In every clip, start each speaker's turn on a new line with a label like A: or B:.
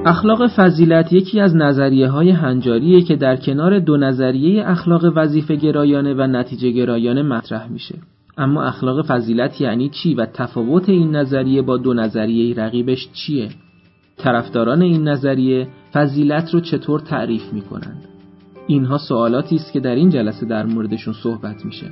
A: اخلاق فضیلت یکی از نظریه‌های هنجاریه که در کنار دو نظریه اخلاق وظیفه گرایانه و نتیجه گرایانه مطرح میشه. اما اخلاق فضیلت یعنی چی و تفاوت این نظریه با دو نظریه رقیبش چیه؟ طرفداران این نظریه فضیلت رو چطور تعریف میکنند؟ اینها سوالاتی است که در این جلسه در موردشون صحبت میشه.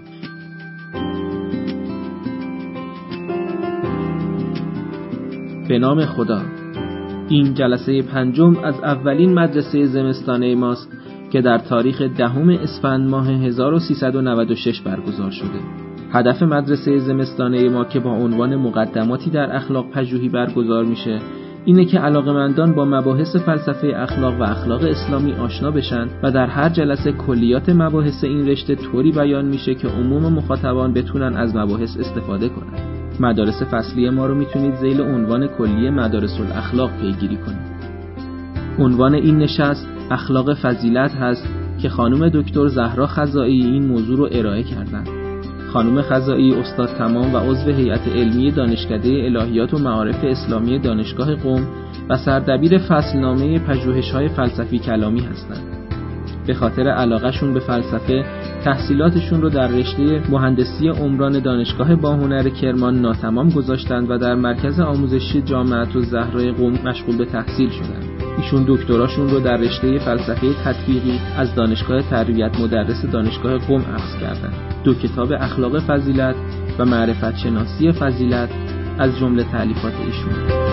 A: به نام خدا. این جلسه پنجم از اولین مدرسه زمستانه ماست که در تاریخ 10 اسفند ماه 1396 برگزار شده. هدف مدرسه زمستانه ما که با عنوان مقدماتی در اخلاق پژوهی برگزار میشه اینه که علاقه‌مندان با مباحث فلسفه اخلاق و اخلاق اسلامی آشنا بشن و در هر جلسه کلیات مباحث این رشته طوری بیان میشه که عموم مخاطبان بتونن از مباحث استفاده کنن. مدارس فصلی ما رو میتونید ذیل عنوان کلی مدارس الاخلاق پیگیری کنید. عنوان این نشست اخلاق فضیلت هست که خانم دکتر زهرا خزائی این موضوع رو ارائه کردن. خانم خزائی استاد تمام و عضو هیئت علمی دانشکده الهیات و معارف اسلامی دانشگاه قم و سردبیر فصلنامه پژوهش‌های فلسفی کلامی هستند. به خاطر علاقه‌شون به فلسفه تحصیلاتشون رو در رشته مهندسی عمران دانشگاه باهنر کرمان ناتمام گذاشتند و در مرکز آموزشی جامعه الزهرا قم مشغول به تحصیل شدند. ایشون دکتراشون رو در رشته فلسفه تطبیقی از دانشگاه تربیت مدرس دانشگاه قم اخذ کردند. 2 کتاب اخلاق فضیلت و معرفت شناسی فضیلت از جمله تألیفات ایشون.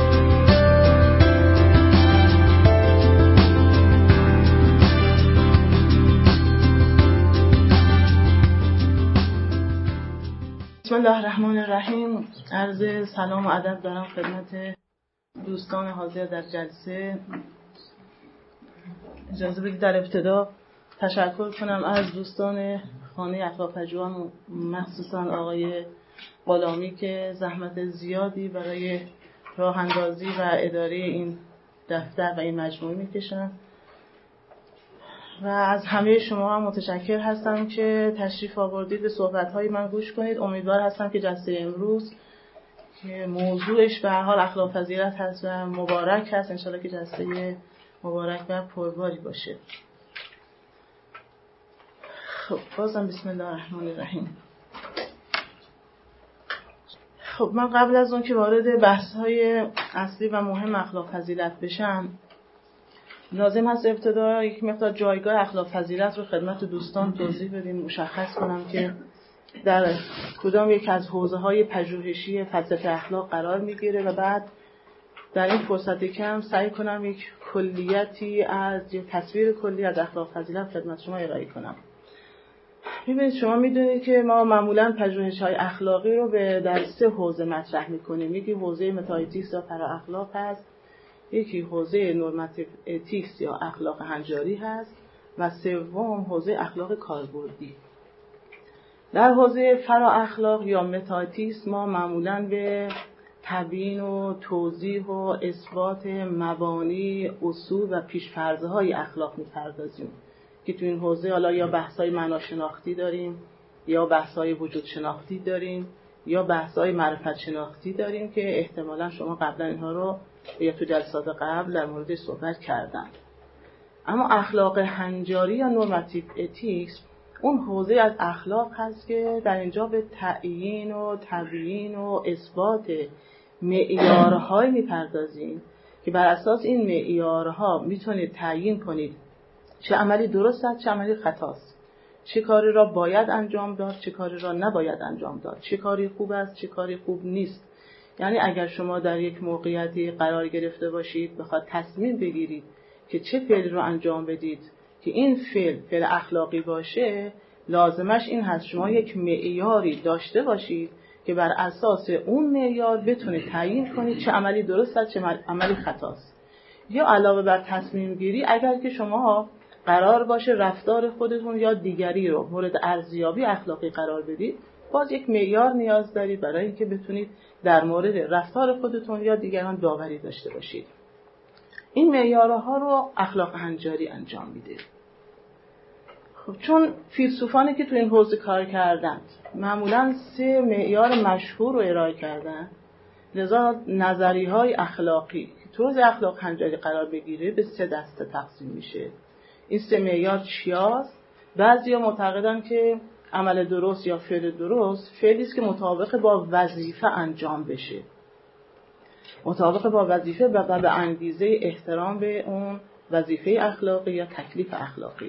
B: بسم الله الرحمن الرحیم. عرض سلام و ادب دارم خدمت دوستان حاضر در جلسه. اجازه بدید در ابتدا تشکر کنم از دوستان خانه اخلاق پژوهان، مخصوصا آقای غلامی که زحمت زیادی برای راه اندازی و اداره این دفتر و این مجموعه میکشن و از همه شما هم متشکر هستم که تشریف آوردید به صحبت‌های من گوش کنید. امیدوار هستم که جلسه امروز که موضوعش به هر حال اخلاق فضیلت هست و مبارک هست، انشالله که جلسه مبارک و پرباری باشه. خب بازم بسم الله الرحمن الرحیم. خب من قبل از اون که وارد بحث‌های اصلی و مهم اخلاق فضیلت بشم، لازم هست ابتدا یک مقدار جایگاه اخلاق فضیلت رو خدمت دوستان توضیح بدیم، مشخص کنم که در کدام یک از حوزه‌های پژوهشی فلسفه اخلاق قرار میگیره و بعد در این فرصت کم سعی کنم یک کلیتی از یک تصویر کلی از اخلاق فضیلت خدمت شما ارائه کنم. ببینید شما میدونید که ما معمولاً پژوهش‌های اخلاقی رو در 3 حوزه مطرح می‌کنیم. یکی حوزه متااتیکس یا فرا اخلاق هست، یکی حوزه نورماتیو اتیکس یا اخلاق هنجاری هست و سوم حوزه اخلاق کاربردی. در حوزه فرا اخلاق یا متااتیکس ما معمولاً به تبیین و توضیح و اثبات مبانی، اصول و پیش‌فرض‌های اخلاق می‌پردازیم که تو این حوزه حالا یا بحث‌های معناشناختی داریم یا بحث‌های وجود شناختی داریم یا بحث‌های معرفت شناختی داریم که احتمالاً شما قبلا اینها رو یا تو جلسات قبل در مورد صحبت کردن. اما اخلاق هنجاری یا نورماتیو اتیکس اون حوزه از اخلاق هست که در اینجا به تعیین و تبیین و اثبات معیارهای میپردازیم که بر اساس این معیارها میتونید تعیین کنید چه عملی درست است چه عملی خطاست، چه کاری را باید انجام داد چه کاری را نباید انجام داد، چه کاری خوب است چه کاری خوب نیست. یعنی اگر شما در یک موقعیتی قرار گرفته باشید بخواد تصمیم بگیرید که چه فعل رو انجام بدید که این فعل اخلاقی باشه، لازمش این هست شما یک معیاری داشته باشید که بر اساس اون معیار بتونید تعیین کنید چه عملی درست است چه عملی خطاست. یا علاوه بر تصمیم گیری اگر که شما قرار باشه رفتار خودتون یا دیگری رو مورد ارزیابی اخلاقی قرار بدید، باز یک معیار نیاز دارید برای اینکه بتونید در مورد رفتار خودتون یا دیگران داوری داشته باشید. این معیارها رو اخلاق هنجاری انجام میده. خب چون فیلسوفانی که تو این حوزه کار کردند معمولاً 3 معیار مشهور رو ارائه کردن، لذا نظریه‌های اخلاقی که توزیع اخلاق هنجاری قرار بگیره به 3 دسته تقسیم میشه. این 3 معیار چیاست؟ بعضیا معتقدن که عمل درست یا فعل درست فعلی است که مطابق با وظیفه انجام بشه، مطابق با وظیفه و به انگیزه احترام به اون وظیفه اخلاقی یا تکلیف اخلاقی.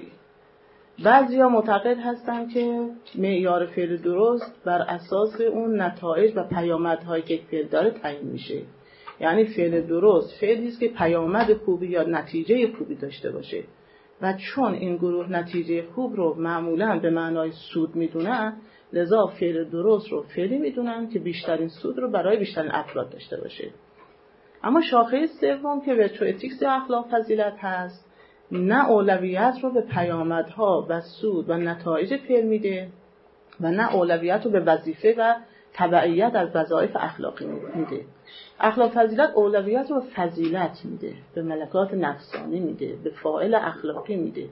B: بعضیا معتقد هستن که معیار فعل درست بر اساس اون نتایج و پیامدهایی که فعل داره تعیین میشه. یعنی فعل درست فعلی است که پیامد خوبی یا نتیجه خوبی داشته باشه و چون این گروه نتیجه خوب رو معمولاً به معنای سود میدونن، لذا فعل درست رو فعلی میدونن که بیشترین سود رو برای بیشترین افراد داشته باشه. اما شاخه سوم که ورچو اتیکس یا اخلاق فضیلت هست، نه اولویت رو به پیامدها و سود و نتایج فعل میده و نه اولویت رو به وظیفه و تبعیت از وظایف اخلاقی میده. اخلاق فضیلت اولویت رو به فضیلت میده، به ملکات نفسانی میده، به فاعل اخلاقی میده.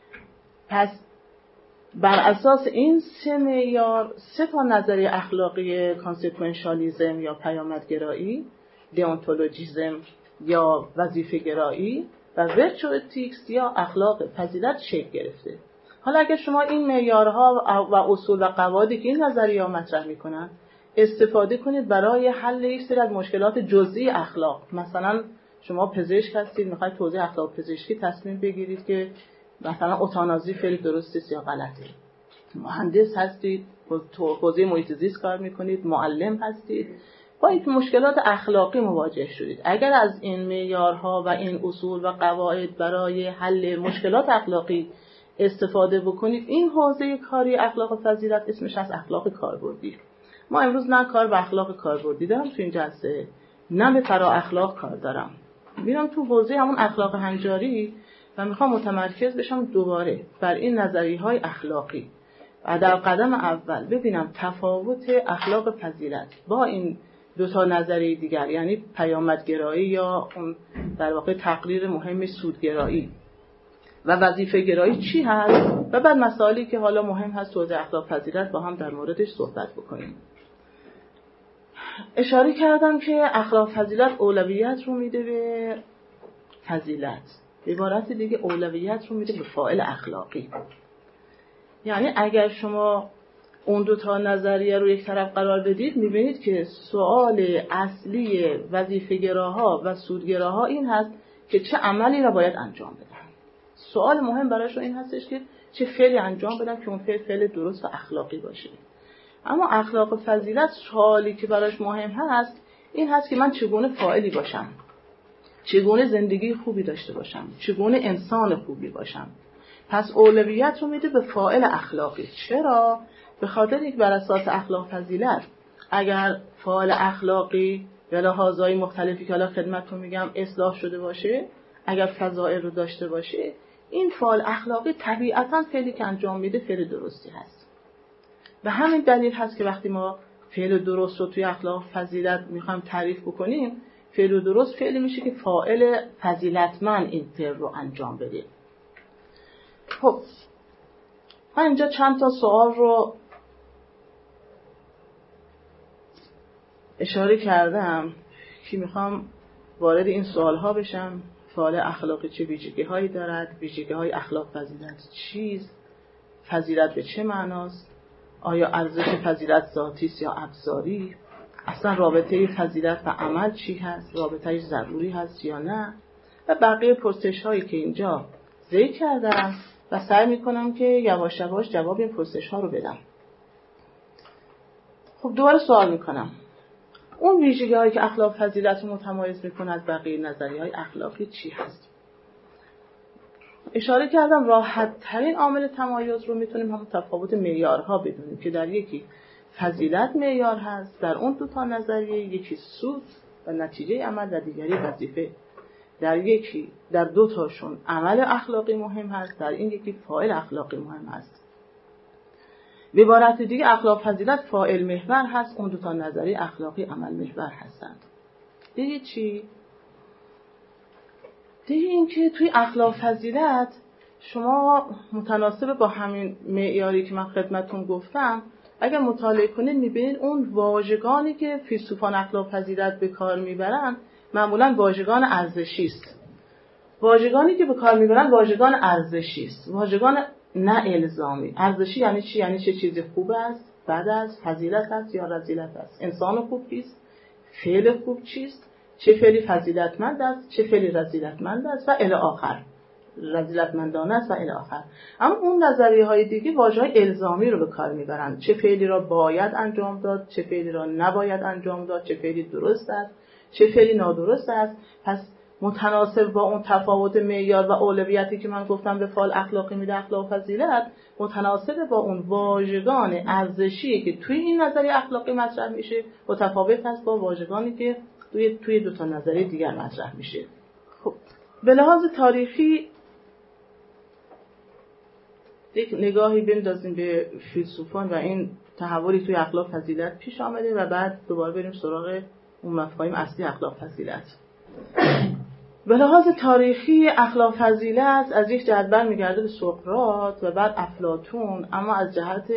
B: پس بر اساس این 3 معیار 3 تا نظریه اخلاقی کانسکوئنشالیسم یا پیامدگرایی، دیونتولوژیسم یا وظیفه گرایی و ورچو اتیکس یا اخلاق فضیلت شکل گرفته. حالا اگر شما این معیارها و اصول و قواعدی که این نظریه‌ها مطرح میکنن استفاده کنید برای حل یک سری از مشکلات جزئی اخلاق، مثلا شما پزشک هستید میخواید توضیح اخلاق پزشکی تصمیم بگیرید که مثلا اوتانازی فعل درسته یا غلطه، مهندس هستید تو حوزه محیط زیست کار میکنید، معلم هستید، با این مشکلات اخلاقی مواجه شدید. اگر از این معیارها و این اصول و قواعد برای حل مشکلات اخلاقی استفاده بکنید، این حوزه کاری اخلاق فضیلت اسمش از اخلاق کاربردی. ما امروز نه کار به اخلاق کاربردی دارم تو این جلسه، نه به فرا اخلاق کار دارم. میرم تو حوزه همون اخلاق هنجاری و میخوام متمرکز بشم دوباره بر این نظریه‌های اخلاقی و در قدم اول ببینم تفاوت اخلاق فضیلت با این 2 تا نظریه دیگر، یعنی پیامدگرایی یا اون در واقع تقریر مهم سودگرایی و وظیفه گرایی چی هست و بعد مسائلی که حالا مهم هست توضیح اخلاق فضیلت با هم در موردش صحبت بکنیم. اشاره کردم که اخلاق فضیلت اولویت رو میده به فضیلت، به عبارت دیگه اولویت رو میده به فاعل اخلاقی. یعنی اگر شما اون 2 تا نظریه رو یک طرف قرار بدید میبینید که سوال اصلی وظیفه‌گراها و سودگراها این هست که چه عملی را باید انجام بدن. سوال مهم برایشون این هستش که چه فعلی انجام بدن که اون فعل درست و اخلاقی باشه. اما اخلاق فضیلت سوالی که براش مهم هست این هست که من چگونه فاعلی باشم، چگونه زندگی خوبی داشته باشم، چگونه انسان خوبی باشم. پس اولویت رو میده به فاعل اخلاقی. چرا؟ به خاطر اینکه بر اساس اخلاق فضیلت اگر فاعل اخلاقی به لحاظهای مختلفی که حالا خدمتتون میگم اصلاح شده باشه، اگر فضائل رو داشته باشه، این فاعل اخلاقی طبیعتاً فعلی که انجام میده فعل درستی هست. و همین دلیل هست که وقتی ما فعل درست رو توی اخلاق فضیلت میخوایم تعریف بکنیم، فعل درست فعلی میشه که فاعل فضیلتمند این فعل رو انجام بده. خب من اینجا چند تا سوال رو اشاره کردم که میخوام وارد این سوالها بشم. فعال اخلاقی چه ویژگی‌هایی دارد؟ ویژگی‌های اخلاق فضیلت چیست؟ فضیلت به چه معناست؟ آیا ارزش فضیلت ذاتی است یا ابزاری؟ اصلا رابطه فضیلت و عمل چی هست؟ رابطه‌اش ضروری هست یا نه؟ و بقیه پرسش‌هایی که اینجا ذکر کردم و سعی می‌کنم که یواش یواش جواب این پرسش‌ها رو بدم. خب دوباره سوال می‌کنم، اون ویژگی‌هایی که اخلاق فضیلت رو متمایز می‌کنه از بقیه نظریه‌های اخلاقی چی هست؟ اشاره کردم راحت‌ترین عامل تمایز رو می‌تونیم همون تفاوت معیارها بدونیم که در یکی فضیلت معیار هست، در اون 2 تا نظریه یکی سود و نتیجه عمل و دیگری وظیفه. در 2 تاشون عمل اخلاقی مهم هست، در این یکی فاعل اخلاقی مهم هست. به عبارت دیگه اخلاق فضیلت فاعل محور هست، اون 2 تا نظریه اخلاقی عمل محور هستند. دیگه چی؟ دیگه این که توی اخلاق فضیلت شما متناسب با همین معیاری که من خدمتتون گفتم اگر مطالعه کنید میبینید اون واژگانی که فیلسوفان اخلاق فضیلت به کار میبرن معمولا واژگان ارزشی است. واژگانی که به کار میبرن واژگان ارزشی است، واژگان نه الزامی. ارزشی یعنی چی؟ یعنی چه چیزی خوب است، بد است، فضیلت است یا رذیلت است. انسان خوب کیست؟ فعل خوب چیست؟ چه فعلی فضیلتمند است، چه فعلی رذیلتمند است و الی آخر. رذیلتمندانه است و الی آخر. اما اون نظریه‌های دیگه واژه‌های الزامی رو به کار میبرن. چه فعلی را باید انجام داد، چه فعلی را نباید انجام داد، چه فعلی درست است، چه فعلی نادرست است. پس متناسب با اون تفاوت معیار و اولویتی که من گفتم به فعل اخلاقی میده اخلاق فضیلت، متناسب با اون واژگان ارزشی که توی این نظریه اخلاقی مطرح میشه متفاوت است با واژگانی که توی دو تا نظریه دیگر مطرح میشه. خب به لحاظ تاریخی یک نگاهی بندازیم به فیلسوفان و این تحولی توی اخلاق فضیلت پیش آمده و بعد دوباره بریم سراغ اون مفاهیم اصلی اخلاق فضیلت. به لحاظ تاریخی اخلاق فضیلت از یک جهت برمیگرده به سقراط و بعد افلاطون، اما از جهت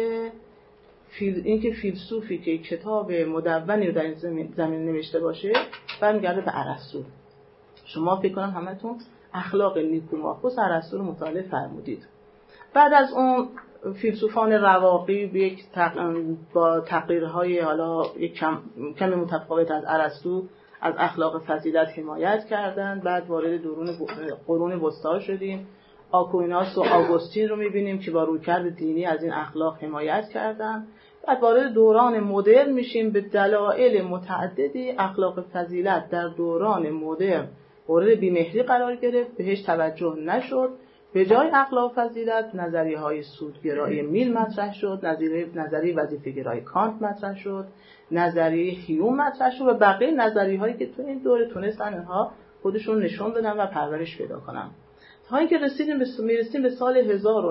B: اینکه فیلسوفی که کتاب مدونی رو در این زمین نوشته باشه برمیگرده به ارسطو. شما فکر کنم همتون اخلاق نیکوماخوس ارسطو رو مطالعه فرمودید. بعد از اون فیلسوفان رواقی با تقریرهای حالا یک کمی متفاوت از ارسطو از اخلاق فضیلت حمایت کردند. بعد وارد قرون وسطا شدیم. آکویناس و آگوستین رو می‌بینیم که با رویکرد دینی از این اخلاق حمایت کردند. بعد وارد دوران مدرن میشیم. به دلایل متعددی اخلاق فضیلت در دوران مدرن مورد بی‌مهری قرار گرفت، بهش توجه نشد. به جای اخلاق فضیلت نظریه‌های سودگرایی میل مطرح شد، نظریه وظیفه‌گرایی کانت مطرح شد، نظریه هیوم مطرح شد و بقیه نظریه‌هایی که تو این دوره تونستن اینها خودشون نشون بدن و پرورش پیدا کنن. تا اینکه میرسیم به سال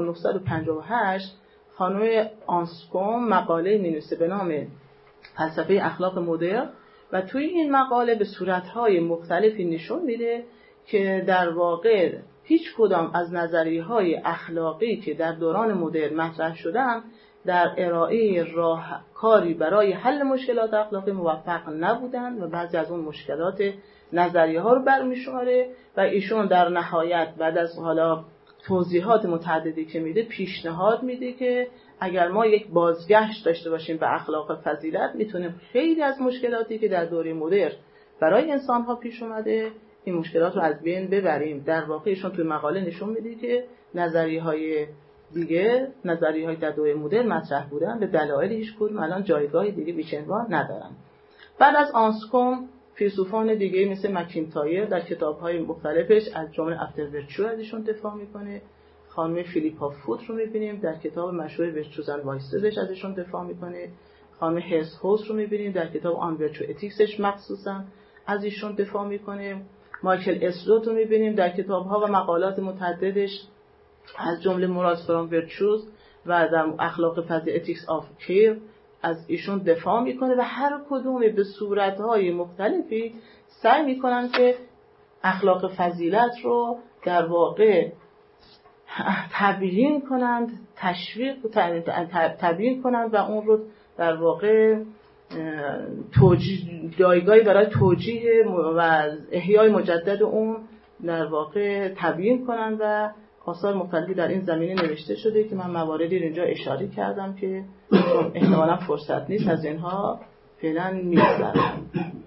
B: 1958 خانم آنسکوم مقاله می‌نویسه به نام فلسفه اخلاق مدرن و توی این مقاله به صورت‌های مختلفی نشون میده که در واقع هیچ کدام از نظریه‌های اخلاقی که در دوران مدرن مطرح شدن در ارائه راهکاری برای حل مشکلات اخلاقی موفق نبودند و بعضی از اون مشکلات نظریه‌ها رو برمی‌شماره و ایشون در نهایت بعد از حالا توضیحات متعددی که میده پیشنهاد میده که اگر ما یک بازگشت داشته باشیم به اخلاق فضیلت میتونیم خیلی از مشکلاتی که در دوره مدرن برای انسان‌ها پیش اومده این مشکلات رو از بین ببریم. در واقع ایشون توی مقاله نشون میده که نظریه‌های در دوره مدرن مطرح بودن به دلایل هیچ کدوم الان جایگاه دیگه بی‌چنوان ندارن. بعد از آنسکوم فیلسوفان دیگه مثل مکینتایر در کتاب‌های مختلفش از جمله افتر ورچو ازشون دفاع میکنه. خانم فیلیپا فوت رو میبینیم در کتاب مشهور ورچوز اند وایسزش ازشون دفاع میکنه. خانم هرسهوس رو میبینیم در کتاب آن ورچو اتیکسش مخصوصا از ایشون دفاع میکنه. مایکل اسلوت رو میبینیم در کتاب‌ها و مقالات متعددش از جمله مورالز فرام ورچوز و در اخلاق فضیلت اتیکس آف کیر از ایشون دفاع میکنه و هر کدوم به صورت‌های مختلفی سعی میکنن که اخلاق فضیلت رو در واقع تبیین کنند، تبیین کنند و اون رو در واقع جایگاهی برای توجیه و احیای مجدد اون در واقع تبیین کنند و آثار مختلفی در این زمینه نوشته شده که من مواردی رو اینجا اشاره کردم که احتمالاً فرصت نیست از اینها فعلا می‌گذرم.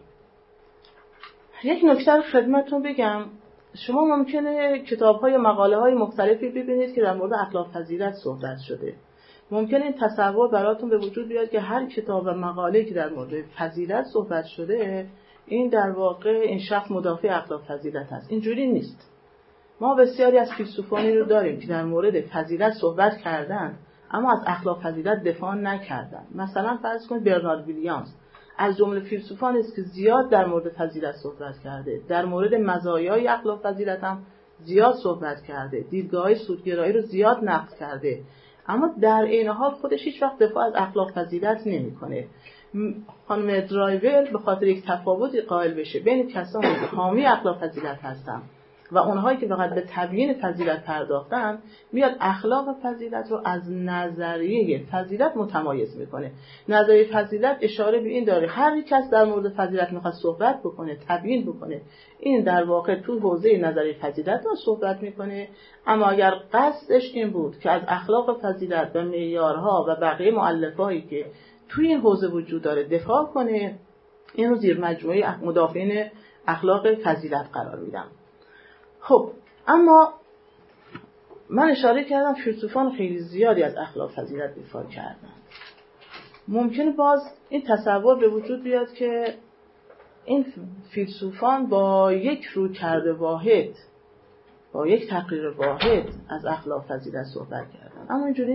B: یک نکته رو خدمتتون بگم. شما ممکنه کتاب‌های و مقاله‌های مختلفی ببینید که در مورد اخلاق فضیلت صحبت شده. ممکنه این تصور براتون به وجود بیاد که هر کتاب و مقاله‌ای که در مورد فضیلت صحبت شده این در واقع این شخص مدافع اخلاق فضیلت است. اینجوری نیست. ما بسیاری از فیلسوفانی رو داریم که در مورد فضیلت صحبت کردن اما از اخلاق فضیلت دفاع نکردن. مثلا فرض کنید برنارد ویلیامز از جمله فیلسوفانی است که زیاد در مورد فضیلت صحبت کرده، در مورد مزایای اخلاق فضیلت هم زیاد صحبت کرده، دیدگاه‌های سودگرایی رو زیاد نقد کرده، اما در این حال خودش هیچ وقت دفاع از اخلاق فضیلت نمی‌کنه. خانم درایور به خاطر یک تفاوتی قائل بشه بین کسانی که حامی اخلاق فضیلت هستن و اونهایی که فقط به تبیین فضیلت پرداختن میاد اخلاق فضیلت رو از نظریه فضیلت متمایز میکنه. نظریه فضیلت اشاره به این داره هر کس در مورد فضیلت میخواد صحبت بکنه، تبیین بکنه، این در واقع تو حوزه نظریه فضیلت رو صحبت میکنه. اما اگر قصدش این بود که از اخلاق فضیلت و معیارها و بقیه مؤلفه‌ای که توی این حوزه وجود داره دفاع کنه، این رو زیر مجموعه مدافعین اخلاق فضیلت قرار میدم. خب اما من اشاره کردم فیلسوفان خیلی زیادی از اخلاق فضیلت دفاع کردن. ممکنه باز این تصور به وجود بیاد که این فیلسوفان با یک رویکرد واحد، با یک تقریر واحد از اخلاق فضیلت صحبت کردن، اما اینجوری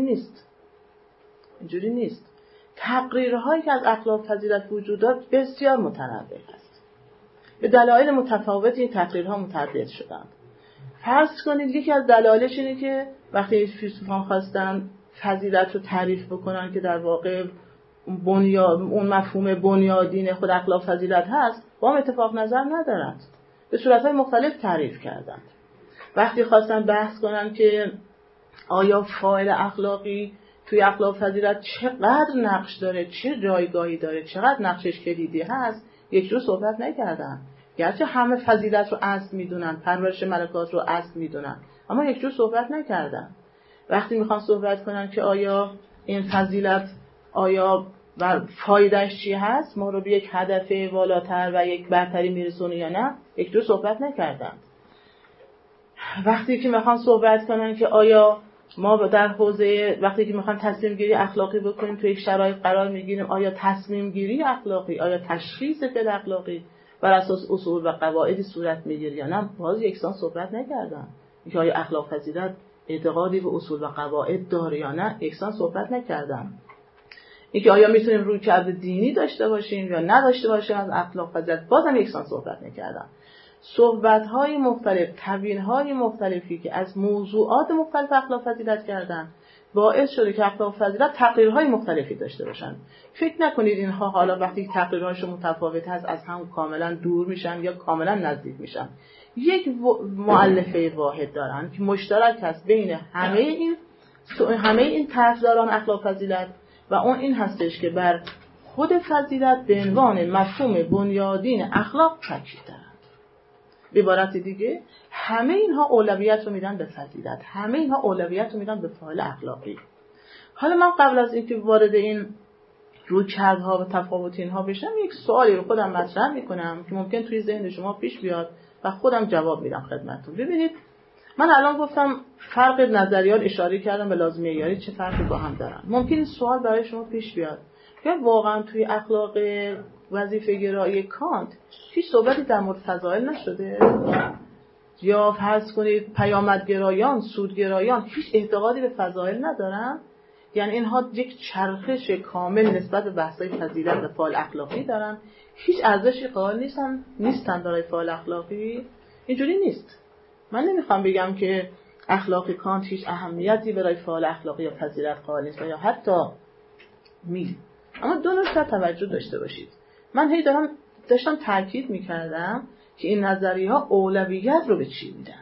B: نیست. تقریرهایی که از اخلاق فضیلت وجود دارد بسیار متنوع است. به دلایل متفاوتی این تقریرها متعدد شدند. فرض کنید یکی از دلایلش اینه که وقتی فیلسوفان خواستن فضیلت رو تعریف بکنن که در واقع اون مفهوم بنیادین خود اخلاق فضیلت هست، با هم اتفاق نظر ندارند، به صورتهای مختلف تعریف کردند. وقتی خواستن بحث کنن که آیا فاعل اخلاقی توی اخلاق فضیلت چقدر نقش داره، چه جایگاهی داره، چقدر نقشش کلیدی هست، یک جور صحبت نکردن. گرچه همه فضیلت رو اصل میدونن، پرورش ملکات رو اصل میدونن، اما یک جور صحبت نکردن. وقتی میخوان صحبت کنن که آیا این فضیلت آیا و فایدهش چی هست، ما رو به یک هدف والاتر و یک برتری میرسونه یا نه، یک جور صحبت نکردن. وقتی که میخوان صحبت کنن که آیا ما در حوزه وقتی که میخوام تصمیم گیری اخلاقی بکنیم توی یک شرایط قرار میگیریم، آیا تصمیم گیری اخلاقی، آیا تشخیص فعل اخلاقی بر اساس اصول و قواعدی صورت میگیره یا نه، باز یکسان صحبت نکردن. اینکه آیا اخلاق فضیلت اعتقادی به اصول و قواعد داره یا نه، یکسان صحبت نکردن. اینکه آیا میتونیم رویکرد دینی داشته باشیم یا نداشته باشیم از اخلاق فضیلت، بازم یکسان صحبت نکردن. صحبت‌های مختلف، تبیین‌های مختلفی که از موضوعات مختلف اخلاق فضیلت کردن باعث شده که اخلاق فضیلت تقریرهای مختلفی داشته باشن. فکر نکنید اینها حالا وقتی تقریرهاشون متفاوت هست از هم کاملا دور میشن یا کاملا نزدیک میشن. یک مؤلفه واحد دارن که مشترک هست بین همه این طرفداران اخلاق فضیلت و اون این هستش که بر خود فضیلت به عنوان مفهوم بنیادین اخلاق تاکید دارن. به عبارت دیگه همه اینها اولویت رو میدن به فضیلت، همه اینها اولویت رو میدن به فاعل اخلاقی. حالا من قبل از اینکه وارد این رویکردها و تفاوت اینها بشم، یک سوالی رو خودم مطرح میکنم که ممکن توی ذهن شما پیش بیاد و خودم جواب میدم خدمتتون. ببینید، من الان گفتم فرق نظریات، اشاره کردم به لازم معیاری چه فرقی با هم دارن. ممکن این سوال برای شما پیش بیاد که واقعا توی اخلاق وظیفه گرایی کانت هیچ صحبتی در مورد فضائل نشده؟ یا فرض کنید پیامدگرایان، سودگرایان هیچ اعتقادی به فضائل ندارن؟ یعنی اینها یک چرخش کامل نسبت به بحث‌های فضیلت و فاعل اخلاقی دارن، هیچ ارزشی قائل نیستن برای فاعل اخلاقی؟ اینجوری نیست. من نمیخوام بگم که اخلاق کانت هیچ اهمیتی برای فاعل اخلاقی یا فضیلت قائل نیست یا حتی اما دو نکته توجه داشته باشید. من هی داشتم تاکید میکردم که این نظریه‌ها اولویت رو به چی میدند.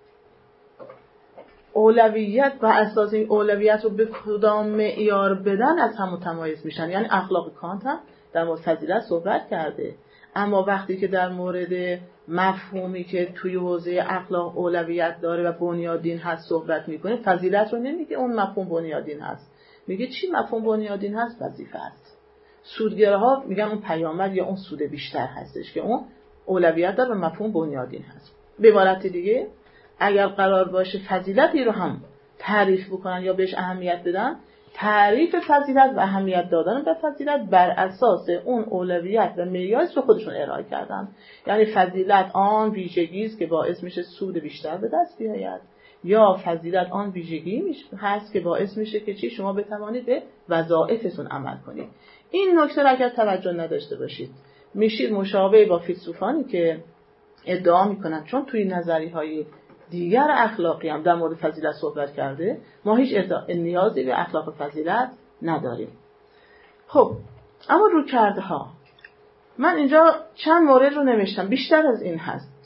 B: اولویت و اساس این اولویت رو به کدام معیار بدن از هم متمایز میشن. یعنی اخلاق کانت هم در مورد فضیلت صحبت کرده، اما وقتی که در مورد مفهومی که توی حوزه اخلاق اولویت داره و بنیادین هست صحبت میکنه، فضیلت رو نمیگه اون مفهوم بنیادین هست، میگه چی مفهوم بنیادین هست؟ وظیفه است. سودگرها میگن اون پیامد یا اون سود بیشتر هستش که اون اولویت داره و مفهوم بنیادین هست. به عبارت دیگه اگر قرار باشه فضیلتی رو هم تعریف بکنن یا بهش اهمیت بدن، تعریف فضیلت و اهمیت دادن به فضیلت بر اساس اون اولویت و معیاری رو خودشون ارائه کردن. یعنی فضیلت آن ویژگی است که باعث میشه سود بیشتر به دست بیاید، یا فضیلت آن ویژگی هست که باعث میشه که چی شما بتوانید به وظایفتون عمل کنید. این نکته را اگر توجه نداشته باشید، میشید مشابه با فیلسوفانی که ادعا میکنن چون توی نظریهای دیگر اخلاقی هم در مورد فضیلت صحبت کرده، ما هیچ نیازی به اخلاق فضیلت نداریم. خب اما رویکردها، من اینجا چند مورد رو نوشتم، بیشتر از این هست.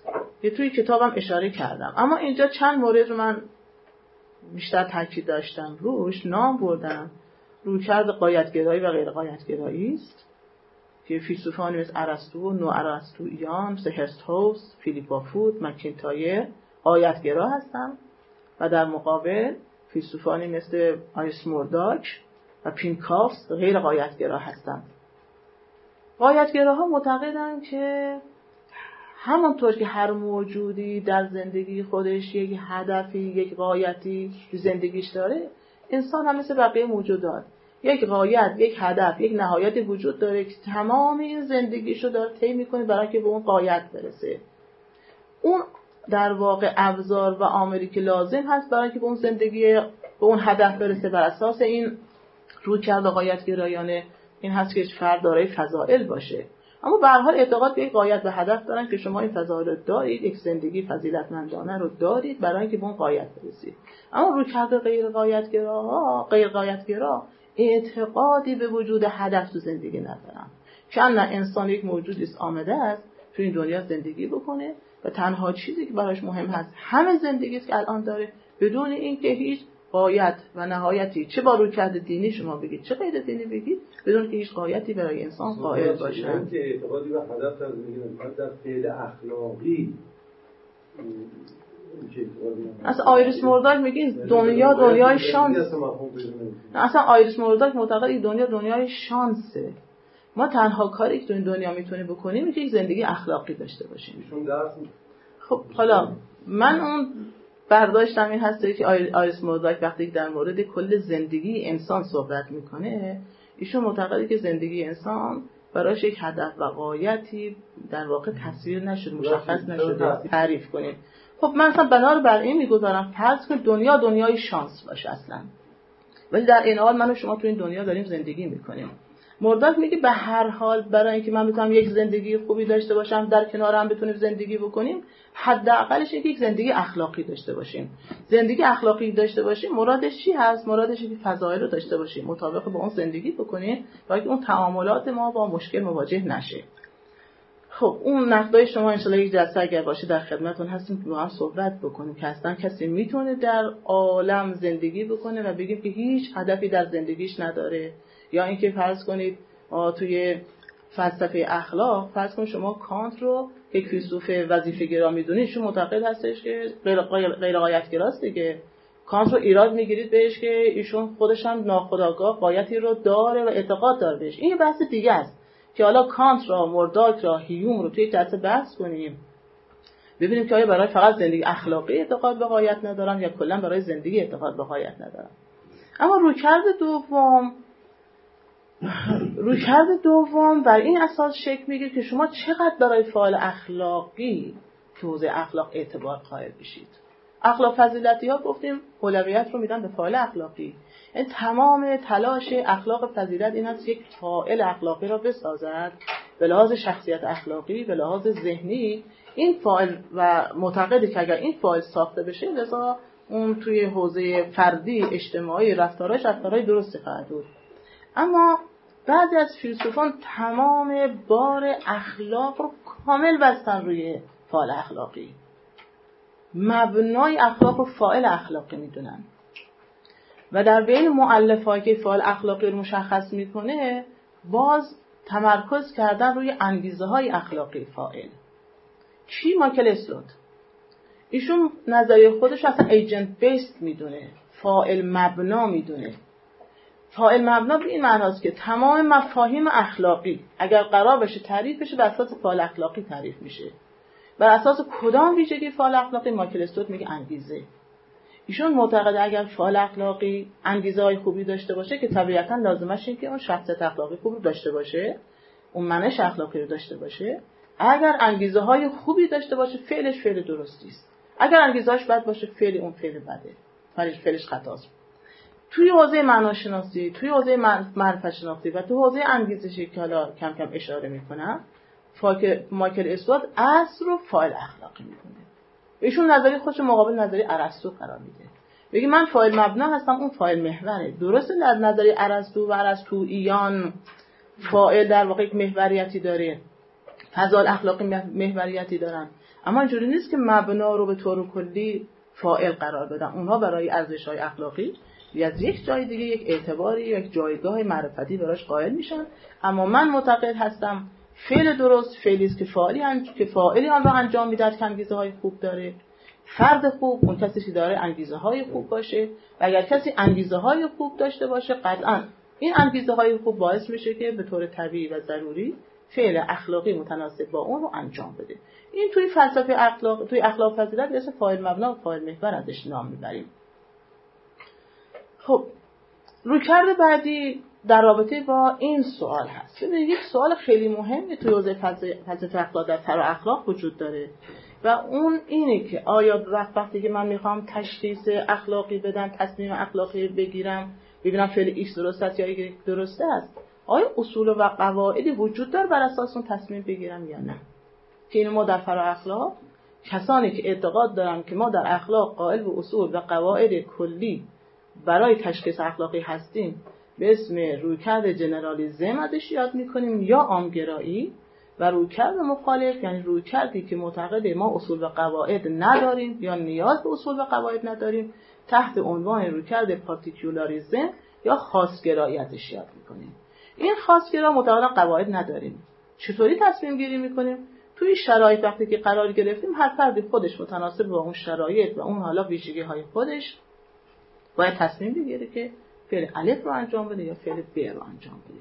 B: که توی کتابم اشاره کردم. اما اینجا چند مورد رو من بیشتر تاکید داشتم روش نام بردم. رویکرد غایت‌گرایی و غیر غایت‌گرایی است که فیلسوفانی مثل ارسطو و نوارسطویان مثل هرست‌هاوس، فیلیپ فود، مکینتایر غایت‌گرا هستند و در مقابل فیلسوفانی مثل آیریس مورداک و پینکاست غیر غایت‌گرا هستند. غایت‌گراها معتقدند که همانطور که هر موجودی در زندگی خودش یک هدفی، یک غایتی تو زندگیش داره، انسان هم مثل بقیه موجودات یک غایت، یک هدف، یک نهایت وجود داره که تمام این زندگیشو داره طی میکنه برای اینکه به اون غایت برسه. اون در واقع ابزار و عاملی که لازم هست برای اینکه به اون زندگی، به اون هدف برسه، بر اساس این رویکرد غایت‌گرایانه این هست که فرد دارای فضائل باشه. اما به هر حال اعتقاد به یک غایت و هدف دارن که شما این فضائل رو دارید، یک زندگی فضیلتمندانه رو دارید برای اینکه به اون غایت برسید. اما رویکرد غیر غایت‌گرا اعتقادی به وجود هدف تو زندگی ندارن. چون انسان یک موجودی است آمده است تو این دنیا زندگی بکنه و تنها چیزی که براش مهم هست همه زندگی است که الان داره، بدون اینکه هیچ غایت و نهایتی، چه با رویکرد دینی شما بگید چه غیر دینی بگید، بدون که هیچ غایتی برای انسان قائل باشه.
C: که اعتقادی به هدف در زندگی نمی‌کنه، در فعل اخلاقی
B: اصلا آیریس مورداک میگه دنیا دنیای شانس. اصلا آیریس مورداک معتقد این دنیا دنیای شانسه. ما تنها کاری که تو این دنیا میتونیم بکنیم اینه که یک زندگی اخلاقی داشته باشیم. خب حالا من اون برداشتم این هسته که آیریس مورداک وقتی در مورد کل زندگی انسان صحبت میکنه، ایشون معتقده که زندگی انسان براش یک هدف و غایتی در واقع تصویر نشده، مشخص نشده تعریف کنیم. خب من اصلا بنا بر این میگذارم فرض کن دنیا دنیای شانس باشه اصلا، ولی در این حال من و شما تو این دنیا داریم زندگی میکنیم. مورداک میگه به هر حال برای اینکه من بتونم یک زندگی خوبی داشته باشم، در کنار هم بتونیم زندگی بکنیم، حداقلش یک زندگی اخلاقی داشته باشیم. زندگی اخلاقی داشته باشیم مرادش چی هست؟ مرادش اینه که فضایل رو داشته باشیم، مطابق با اون زندگی بکنیم و اینکه اون تعاملات ما با مشکل مواجه نشه. خب اون نقدای شما ان شاءالله یک جلسه اگر باشه در خدمتتون هستیم که با هم صحبت بکنیم که اصلا کسی میتونه در عالم زندگی بکنه و بگیم که هیچ هدفی در زندگیش نداره، یا اینکه فرض کنید توی فلسفه اخلاق فرض کنید شما کانت رو که فیلسوف وظیفه‌گرا میدونید، شما معتقد هستش که غیر غایت‌گراست دیگه. کانت رو ایراد میگیرید بهش که ایشون خودش هم ناخودآگاه غایتی رو داره و اعتقاد داره بهش. این بحث دیگه است که حالا کانت را، مورداک را، هیوم رو توی جلسه بحث کنیم، ببینیم که آیا برای فقط زندگی اخلاقی اعتقاد به غایت ندارن یا کلا برای زندگی اعتقاد به غایت ندارن. اما رویکرد دوم بر این اساس شکل میگیره که شما چقدر برای فعال اخلاقی تو حوزه اخلاق اعتبار قائل بشید. اخلاق فضیلتی ها گفتیم اولویت رو میدن به فاعل اخلاقی. این تمام تلاش اخلاق فضیلت این است یک فاعل اخلاقی را بسازد به لحاظ شخصیت اخلاقی، به لحاظ ذهنی. این فاعل و معتقدی که اگر این فاعل ساخته بشه لذا اون توی حوزه فردی، اجتماعی، رفتارهای درستی خواهد بود. اما بعضی از فیلسوفان تمام بار اخلاق رو کامل بستن روی فاعل اخلاقی. مبنای اخلاق رو فاعل اخلاقی میدونن و در بین مؤلفه‌ای که فاعل اخلاقی رو مشخص میکنه باز تمرکز کردن روی انگیزه‌های اخلاقی فاعل. کی؟ مایکل اسلوت. ایشون نظریه خودش اصلا ایجنت بیسد میدونه، فاعل مبنا میدونه. فاعل مبنا به این معناست که تمام مفاهیم اخلاقی اگر قرار بشه تعریف بشه بر اساس فاعل اخلاقی تعریف میشه. بر اساس کدام ویژگی فاعل اخلاقی؟ مایکل اسلوت میگه انگیزه. ایشون معتقده اگر فاعل اخلاقی انگیزه‌های خوبی داشته باشه که طبیعتاً لازمش اینه که اون شخصیت اخلاقی خوب رو داشته باشه، اون منش اخلاقی رو داشته باشه. اگر انگیزه‌های خوبی داشته باشه فعلش فعل درستی است. اگر انگیزه‌اش بد باشه فعل اون فعل بده، فعلش خطاست. توی حوزه معناشناسی، توی حوزه معرفت شناختی و توی حوزه انگیزشی که حالا کم کم اشاره میکنم، مایکل اسلوت اصل رو فاعل اخلاقی میکنه. ایشون نظری خودش مقابل نظری ارسطو قرار میده. بگی من فاعل مبنا هستم، اون فاعل محوره. درسته نظری ارسطو و ارسطوییان فاعل در واقع یک محوریتی داره، فضائل اخلاقی محوریتی دارن، اما اینجوری نیست که مبنا رو به طور کلی فاعل قرار بدم. اونها برای ارزش‌های اخلاقی یا از یک جای دیگه یک اعتباری یا یک جایگاه معرفتی براش قائل میشن. اما من معتقد هستم فعل درست فعلی است که فاعلی آن را انجام میدهد که انگیزه‌های خوب داره. فرد خوب اون کسی که داره انگیزه‌های خوب باشه و اگر کسی انگیزه‌های خوب داشته باشه قطعاً این انگیزه‌های خوب باعث میشه که به طور طبیعی و ضروری فعل اخلاقی متناسب با اون رو انجام بده. این توی فلسفه اخلاق، توی اخلاق فضیلت به اسم فاعل مبنا و فاعل محور ازش نام میبریم. خب رویکرد بعدی در رابطه با این سوال هست. ببینید یک سوال خیلی مهمی توی حوزه فلسفه اخلاق در فرع اخلاق وجود داره و اون اینه که آیا وقتی که من میخوام تشخیص اخلاقی بدم، تصمیم اخلاقی بگیرم، ببینم فعل ایکس درست است یا ایگرگ درسته است، آیا اصول و قواعدی وجود داره بر اساس اون تصمیم بگیرم یا نه؟ که این ما در فرع اخلاق کسانی که اعتقاد دارن که ما در اخلاق قائل به اصول و قواعد کلی برای تشخیص اخلاقی هستیم به اسم رویکرد جنرالیزم ازش یاد میکنیم یا عامگرایی، و رویکرد مخالف یعنی رویکردی که معتقد ما اصول و قواعد نداریم یا نیاز به اصول و قواعد نداریم تحت عنوان رویکرد پارتیکولاریزم یا خاصگرایی ازش یاد میکنیم. این خاصگرا معتقد قواعد نداریم. چطوری تصمیم گیری میکنیم؟ توی شرایط وقتی که قرار گرفتیم هر فردی خودش متناسب با اون شرایط و اون حالا ویژگی های خودش باید تصمیم بگیره که فعل الف رو انجام بده یا فعل ب رو انجام بده.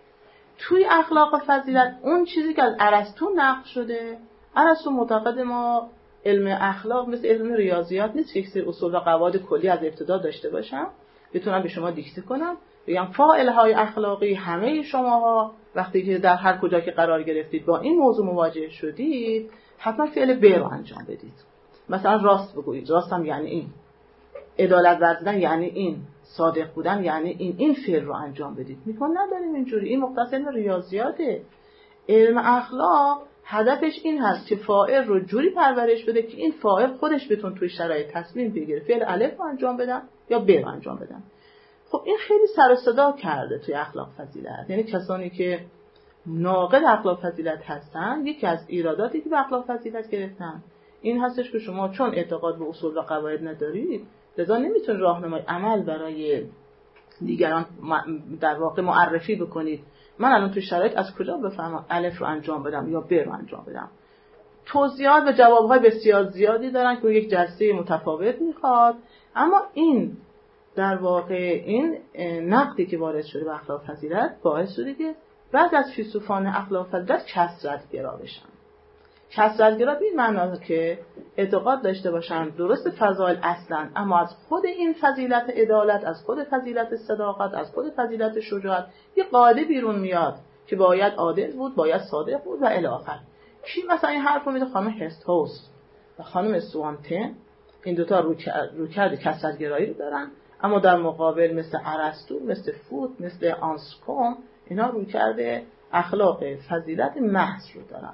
B: توی اخلاق و فضیلت اون چیزی که از ارسطو نقل شده، ارسطو معتقد ما علم اخلاق مثل علم ریاضیات نیست که یک سری اصول و قواعد کلی از ابتدا داشته باشم بتونم به شما دیکته کنم بگم فاعل‌های اخلاقی همه شماها وقتی که در هر کجا که قرار گرفتید با این موضوع مواجه شدید حتما فعل ب رو انجام بدید. مثلا راست بگویید، راست هم یعنی این، عدالت ورزیدن یعنی این، صادق بودن یعنی این فعل رو انجام بدید. میگن نداریم اینجوری، این مختص علم ریاضیاته. علم اخلاق هدفش این هست که فاعل رو جوری پرورش بده که این فاعل خودش بتون توی شرایط تصمیم بگیره فعل الف رو انجام بدن یا ب رو انجام بدن. خب این خیلی سر و صدا کرده توی اخلاق فضیلت. یعنی کسانی که ناقد اخلاق فضیلت هستن یکی از ایراداتی که به اخلاق فضیلت گرفتن این هستش که شما چون اعتقاد به اصول و قواعد ندارید لذا نمیتونید راهنمای عمل برای دیگران در واقع معرفی بکنید. من الان توی شرایط از کجا بفهمم الف رو انجام بدم یا ب رو انجام بدم؟ توضیحات و جوابهای بسیار زیادی دارن که یک جلسه متفاوت میخواد. اما این در واقع این نقدی که وارد شده به اخلاق فضیلت باعث شده که بعد از فیلسوفان اخلاق فضیلت کثرت‌گرا بشن. کثرت‌گرا به این معنی که اعتقاد داشته باشن درست فضائل اصلا، اما از خود این فضیلت عدالت، از خود فضیلت صداقت، از خود فضیلت شجاعت یه قاعده بیرون میاد که باید عادل بود، باید صادق بود و الی آخر. کی مثلا این حرفو میده؟ خانم هرستهاوس و خانم سوانتن. این دوتا رویکرد کثرت‌گرایی رو دارن، اما در مقابل مثل ارسطو، مثل فوت، مثل آنسکوم اینا رویکرد اخلاق فضیلت محض رو دارند.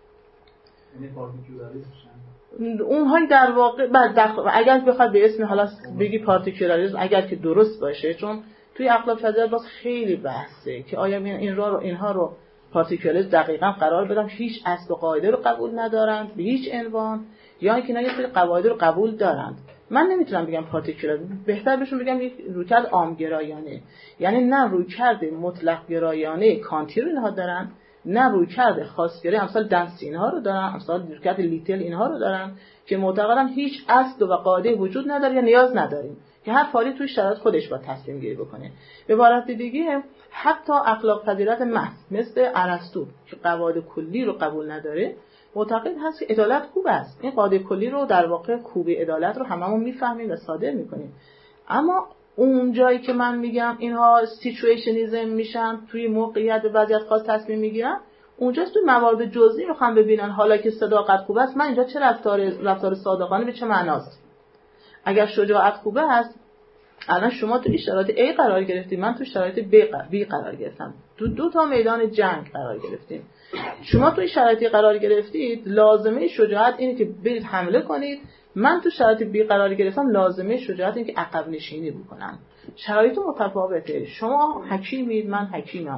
B: اونهایی در واقع اگر بخواد به اسم حالا بگی پارتیکولاریسم اگر که درست باشه، چون توی اخلاق فضیلت باز خیلی بحثه که آیا اینها رو پارتیکولاریسم دقیقاً قرار بدم هیچ اصل و قاعده رو قبول ندارند به هیچ عنوان، یا اینکه نه یه سری قواعد رو قبول دارند. من نمیتونم بگم پارتیکولاریسم، بهتر بهشون بگم یک رویکرد عامگرایانه، یعنی نه رویکرد مطلق گرایانه کانتی رو اینها دارن، نه رویکرد خاصگرایی امثال دنسی اینها رو دارن، امثال رویکرد لیتل اینها رو دارن که معتقدن هیچ اصل و قاعده وجود نداره یا نیاز نداریم که هر فردی توی شرایط خودش با تصمیم گیری بکنه. به عبارت دیگه حتی اخلاق فضیلت محض مثل ارسطو که قواعد کلی رو قبول نداره معتقد هست که عدالت خوب است. این قاعده کلی رو در واقع خوبی عدالت رو هممون میفهمیم و صادر میکنیم. اما اون جایی که من میگم اینها سیچویشنیزم میشن، توی موقعیت و وضعیت خاص تصمیم میگیرن، اونجاست توی موارد جزئی میخوام ببینن حالا که صداقت خوب است من اینجا چه رفتار صادقانه به چه معناست. اگر شجاعت خوبه هست، الان شما توی شرایط A قرار گرفتید، من توی شرایط B قرار گرفتم، دو تا میدان جنگ قرار گرفتیم. شما توی شرایطی قرار گرفتید، لازمه شجاعت اینه که برید حمله کنید. من تو شرایط B قرار گرفتم، لازمه شجاعت اینه که عقب نشینی بکنم. شرایط متفاوته. شما حکیمید، من حکیمم.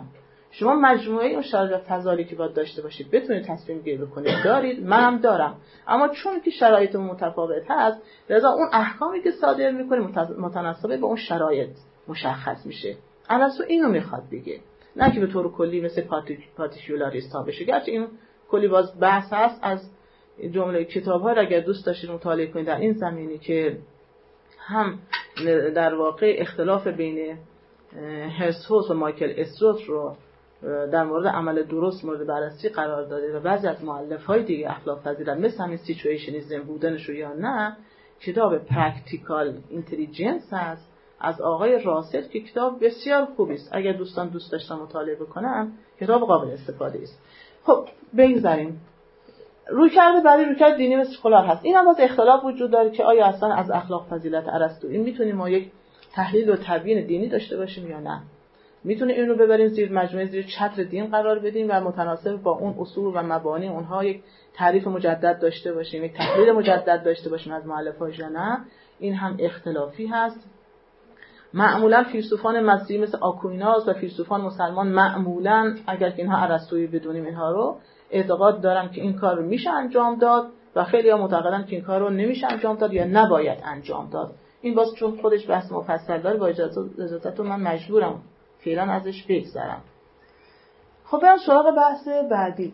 B: شما مجموعه اون شرایط تضادی که باید داشته باشید بتونید تصمیم گیری بکنید دارید، منم دارم، اما چون که شرایط متفاوت هست لذا اون احکامی که صادر میکنید متناسب با اون شرایط مشخص میشه. ارسطو اینو میخواد بگه، نه که به طور کلی مثل پارتیکولاریست ها بشه، گرچه این کلی باز بحث هست. از جمله کتاب‌ها را اگر دوست داشتید مطالعه کنید در این زمینی که هم در واقع اختلاف بین هرسهوس و مایکل استروت رو در مورد عمل درست مورد بررسی قرار داده و بعضی از مؤلفه‌های دیگه اخلاق پذیرت مثل همین سیچویشنیسم بودنشو یا نه، کتاب پرکتیکال اینتلیجنس هست از آقای راسل که کتاب بسیار خوبی است. اگر دوستان دوست داشتن مطالعه بکنن کتاب قابل استفاده است. خب بگذاریم. رویکرد بعدی رویکرد دینی و سکولار هست. این هم باز اختلاف وجود داره که آیا اصلا از اخلاق فضیلت ارسطو این میتونیم ما یک تحلیل و تبیین دینی داشته باشیم یا نه. میتونه این رو ببریم زیر مجموعه زیر چتر دین قرار بدیم و متناسب با اون اصول و مبانی اونها یک تعریف مجدد داشته باشیم، یک تحلیل مجدد داشته باشیم از مؤلفه‌هاش یا نه. این هم اختلافی هست. معمولا فیلسوفان مسیحی مثل آکویناس و فیلسوفان مسلمان معمولا اگر که اینها ارسطویی بدونیم اینها رو اعتقاد دارن که این کار رو میشه انجام داد و خیلی ها معتقدن که این کار رو نمیشه انجام داد یا نباید انجام داد. این باز چون خودش بحث مفصل داره با اجازهتون من مجبورم فعلا ازش بگذرم. خب بریم سراغ بحث بعدی.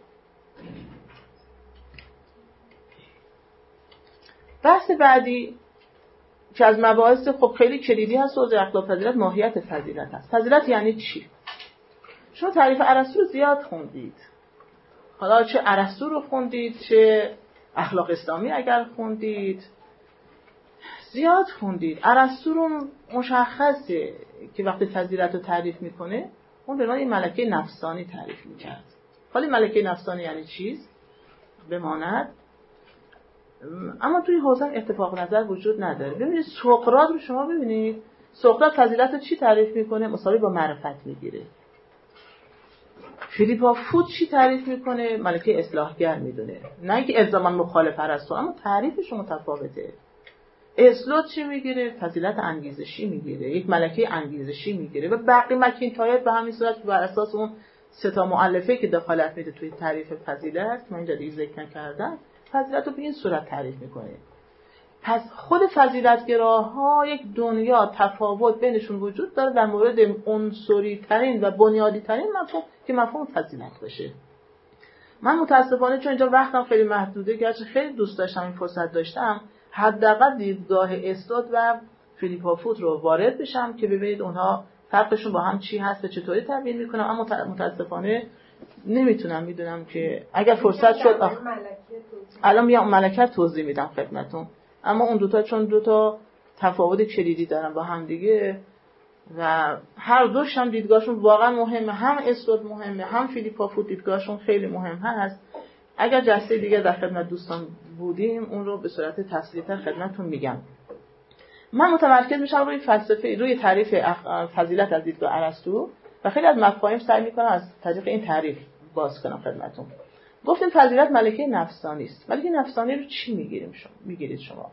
B: بحث بعدی که از مباحث خب خیلی کلیدی هست حوزه اخلاق فضیلت، ماهیت فضیلت هست. فضیلت یعنی چی؟ شما تعریف ارسطو زیاد خوندید. حالا چه ارسطو رو خوندید چه اخلاق اسلامی اگر خوندید زیاد خوندید. ارسطو رو مشخصه که وقتی فضیلت رو تعریف میکنه اون به عنوان این ملکه نفسانی تعریف میکرد. حالا ملکه نفسانی یعنی چیز؟ بماند. اما توی حوزه اتفاق نظر وجود نداره. ببینید سقراط رو شما ببینید، سقراط فضیلت رو چی تعریف میکنه؟ مساوی با معرفت میگیره. فیلیپوفوت چی تعریف میکنه؟ ملکه اصلاحگر میدونه. نه اینکه الزاما مخالف ارسطو، اما تعریفش متفاوته. اسلوت چی میگیره؟ فضیلت انگیزشی میگیره، یک ملکه انگیزشی میگیره. و بقی مکینتایر به همین صورت بر اساس اون سه تا مؤلفه که دخالت میده توی تعریف فضیلت، من اینجا دیگه ذکر نکردم، فضیلت رو به این صورت تعریف میکنه. پس خود فضیلتگراها یک دنیا تفاوت بینشون وجود داره در مورد عنصری ترین و بنیادی ترین مفهوم که مفهوم فضیلت باشه. من متاسفانه چون اینجا وقتم خیلی محدوده، گرچه خیلی دوست داشتم این فرصت داشتم، حداقل دیدگاه استاد و فیلیپوفوت رو وارد بشم که ببینید اونها فرقشون با هم چی هست و چطوری تبیین میکنم. اما متاسفانه نمیتونم، میدونم که اگر فرصت شد الان میام ملکه توضیح میدم خدمتتون. اما اون دوتا چون دوتا تفاوت کلیدی دارن با هم دیگه و هر دوش هم دیدگاهشون واقعا مهمه، هم استاد مهمه هم فیلیپوفوت دیدگاهشون خیلی مهم هست. اگر جلسه دیگه در خدمت دوستان بودیم اون رو به صورت تفصیلی‌تر خدمتتون میگم. من متمرکز میشم روی فلسفه، روی تعریف فضیلت از دیدگاه ارسطو و خیلی از مفاهیم سعی میکنم از طریق این تعریف باز کنم خدمتتون. گفتیم فضیلت ملکه نفسانی است. ملکه نفسانی رو چی میگیرید شما؟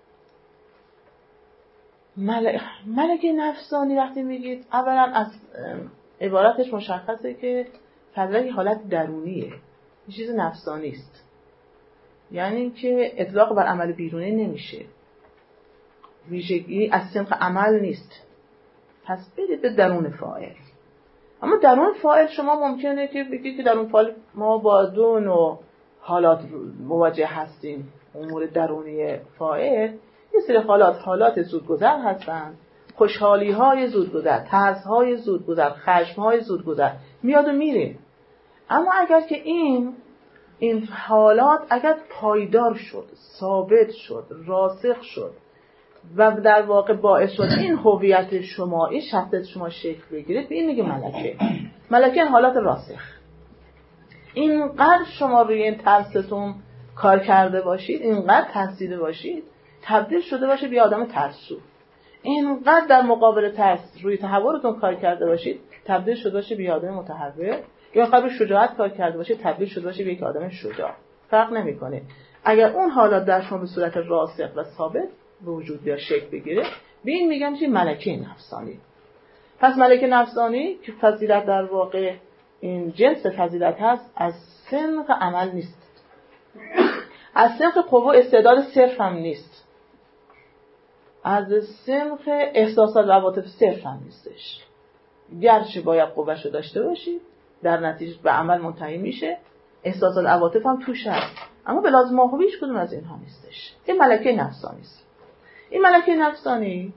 B: ملکه نفسانی وقتی میگید اولا از عبارتش مشخصه که فضیلت حالت درونیه، یه چیز نفسانی است. یعنی که اطلاق بر عمل بیرونی نمیشه، ویژگی از سمت عمل نیست. پس برید به درون فاعل. اما درون فاعل شما ممکنه که بگید که درون فاعل ما با دو نوع حالات مواجه هستیم. امور درونی فاعل یه سری حالات زودگذر هستن، خوشحالی های زودگذر، ترس های زودگذر، خشم های زودگذر، میاد و میره. اما اگر که این حالات اگر پایدار شد، ثابت شد، راسخ شد و در واقع باعث شد این هویت شما، این شخصیت شما شکل بگیره، به این میگه ملکه. ملکه این حالات راسخ. اینقدر شما روی این ترستون کار کرده باشید، اینقدر ترسیده باشید، تبدیل شده باشه به آدم ترسو. اینقدر در مقابل ترس روی تحورتون کار کرده باشید، تبدیل شده باشه به آدم متحور. یا قبل شجاعت کار کرده باشه، تبدیل شده باشه به یک آدم شجاع. فرق نمیکنه. اگر اون حالات در شما به صورت راسخ و ثابت به وجود بیاد، شکل بگیره، به این میگم که ملکه نفسانی. پس ملکه نفسانی که فضیلت در واقع این جنس فضیلت هست، از سنخ عمل نیست، از سنخ قوه استعداد صرف هم نیست، از سنخ احساسات و عواطف صرف هم نیستش. گرچه باید قوهشو داشته باشی، در نتیجه به عمل منتهی میشه، احساسات و عواطف هم توش هست، اما به لازم ماهویش کدوم از اینها نیستش. این ملکه نفسانی است. این ملکه نفسانی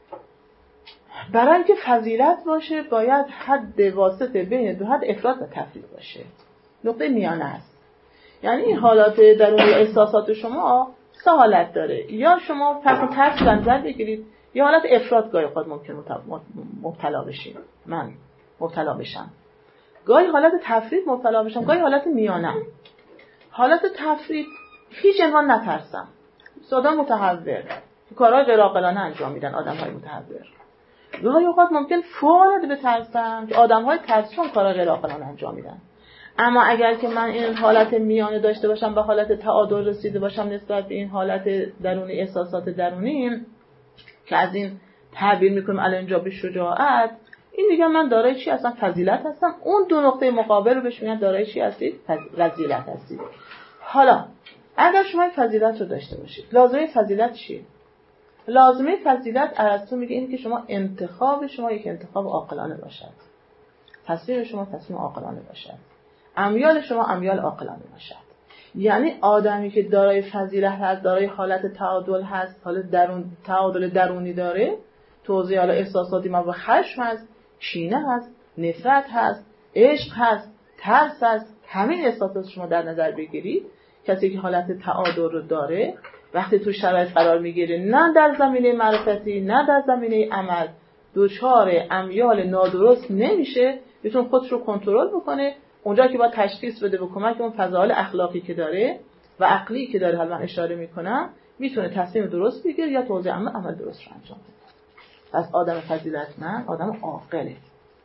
B: برای اینکه فضیلت باشه باید حد واسطه بین دو حد افراط و تفریط باشه، نقطه میانه است. یعنی این حالات درونی احساسات شما سه حالت داره، یا شما فرق ترس نظر بگیرید، یا حالت افراط گاهی خود ممکن مبتلا بشید، من مبتلا بشم، گاهی حالت تفریط مبتلا بشم، گاهی حالت میانه. حالت تفریط هیچ عنوان نترسم، آدم متحور کارهای غیر عاقلانه انجام میدن آدم‌های متحور. گاهی اوقات ممکن فوق‌العاده بترسم که آدم‌های ترسون کارهای غیر عاقلانه انجام میدن. اما اگر که من این حالت میانه داشته باشم، به حالت تعادل رسیده باشم نسبت به این حالت درونی، احساسات درونی که از این تعبیر میکنم الان اینجا به شجاعت، این دیگه من دارای چی هستم؟ فضیلت هستم. اون دو نقطه مقابل رو بهش میگن دارای چی هستید؟ فضیلت هستید. حالا اگر شما فضیلت رو داشته باشید، لازمه فضیلت چیه؟ لازمه فضیلت ارسطو میگه اینه که شما انتخاب شما یک انتخاب عاقلانه باشد، تصمیم شما تصمیم عاقلانه باشد، امیال شما امیال عاقلانه باشد. یعنی آدمی که دارای فضیلت هست، دارای حالت تعادل هست، حالت تعادل درونی داره، توزیع حالا احساساتی ما به خشم هست، کینه هست، نفرت هست، عشق هست، ترس هست، همین احساسات شما در نظر بگیرید. کسی که حالت تعادل رو داره وقتی تو شرایط قرار میگیره، نه در زمینه معرفتی نه در زمینه عمل، دچار امیال نادرست نمیشه، میتونه خودش رو کنترل بکنه. اونجا که باید تشخیص بده به کمک اون فضایل اخلاقی که داره و عقلی که داره، حالا من اشاره میکنم، میتونه تصمیم درست بگیره یا توزیع عمل درست رو انجام بده. پس آدم فضیلتمند آدم عاقله.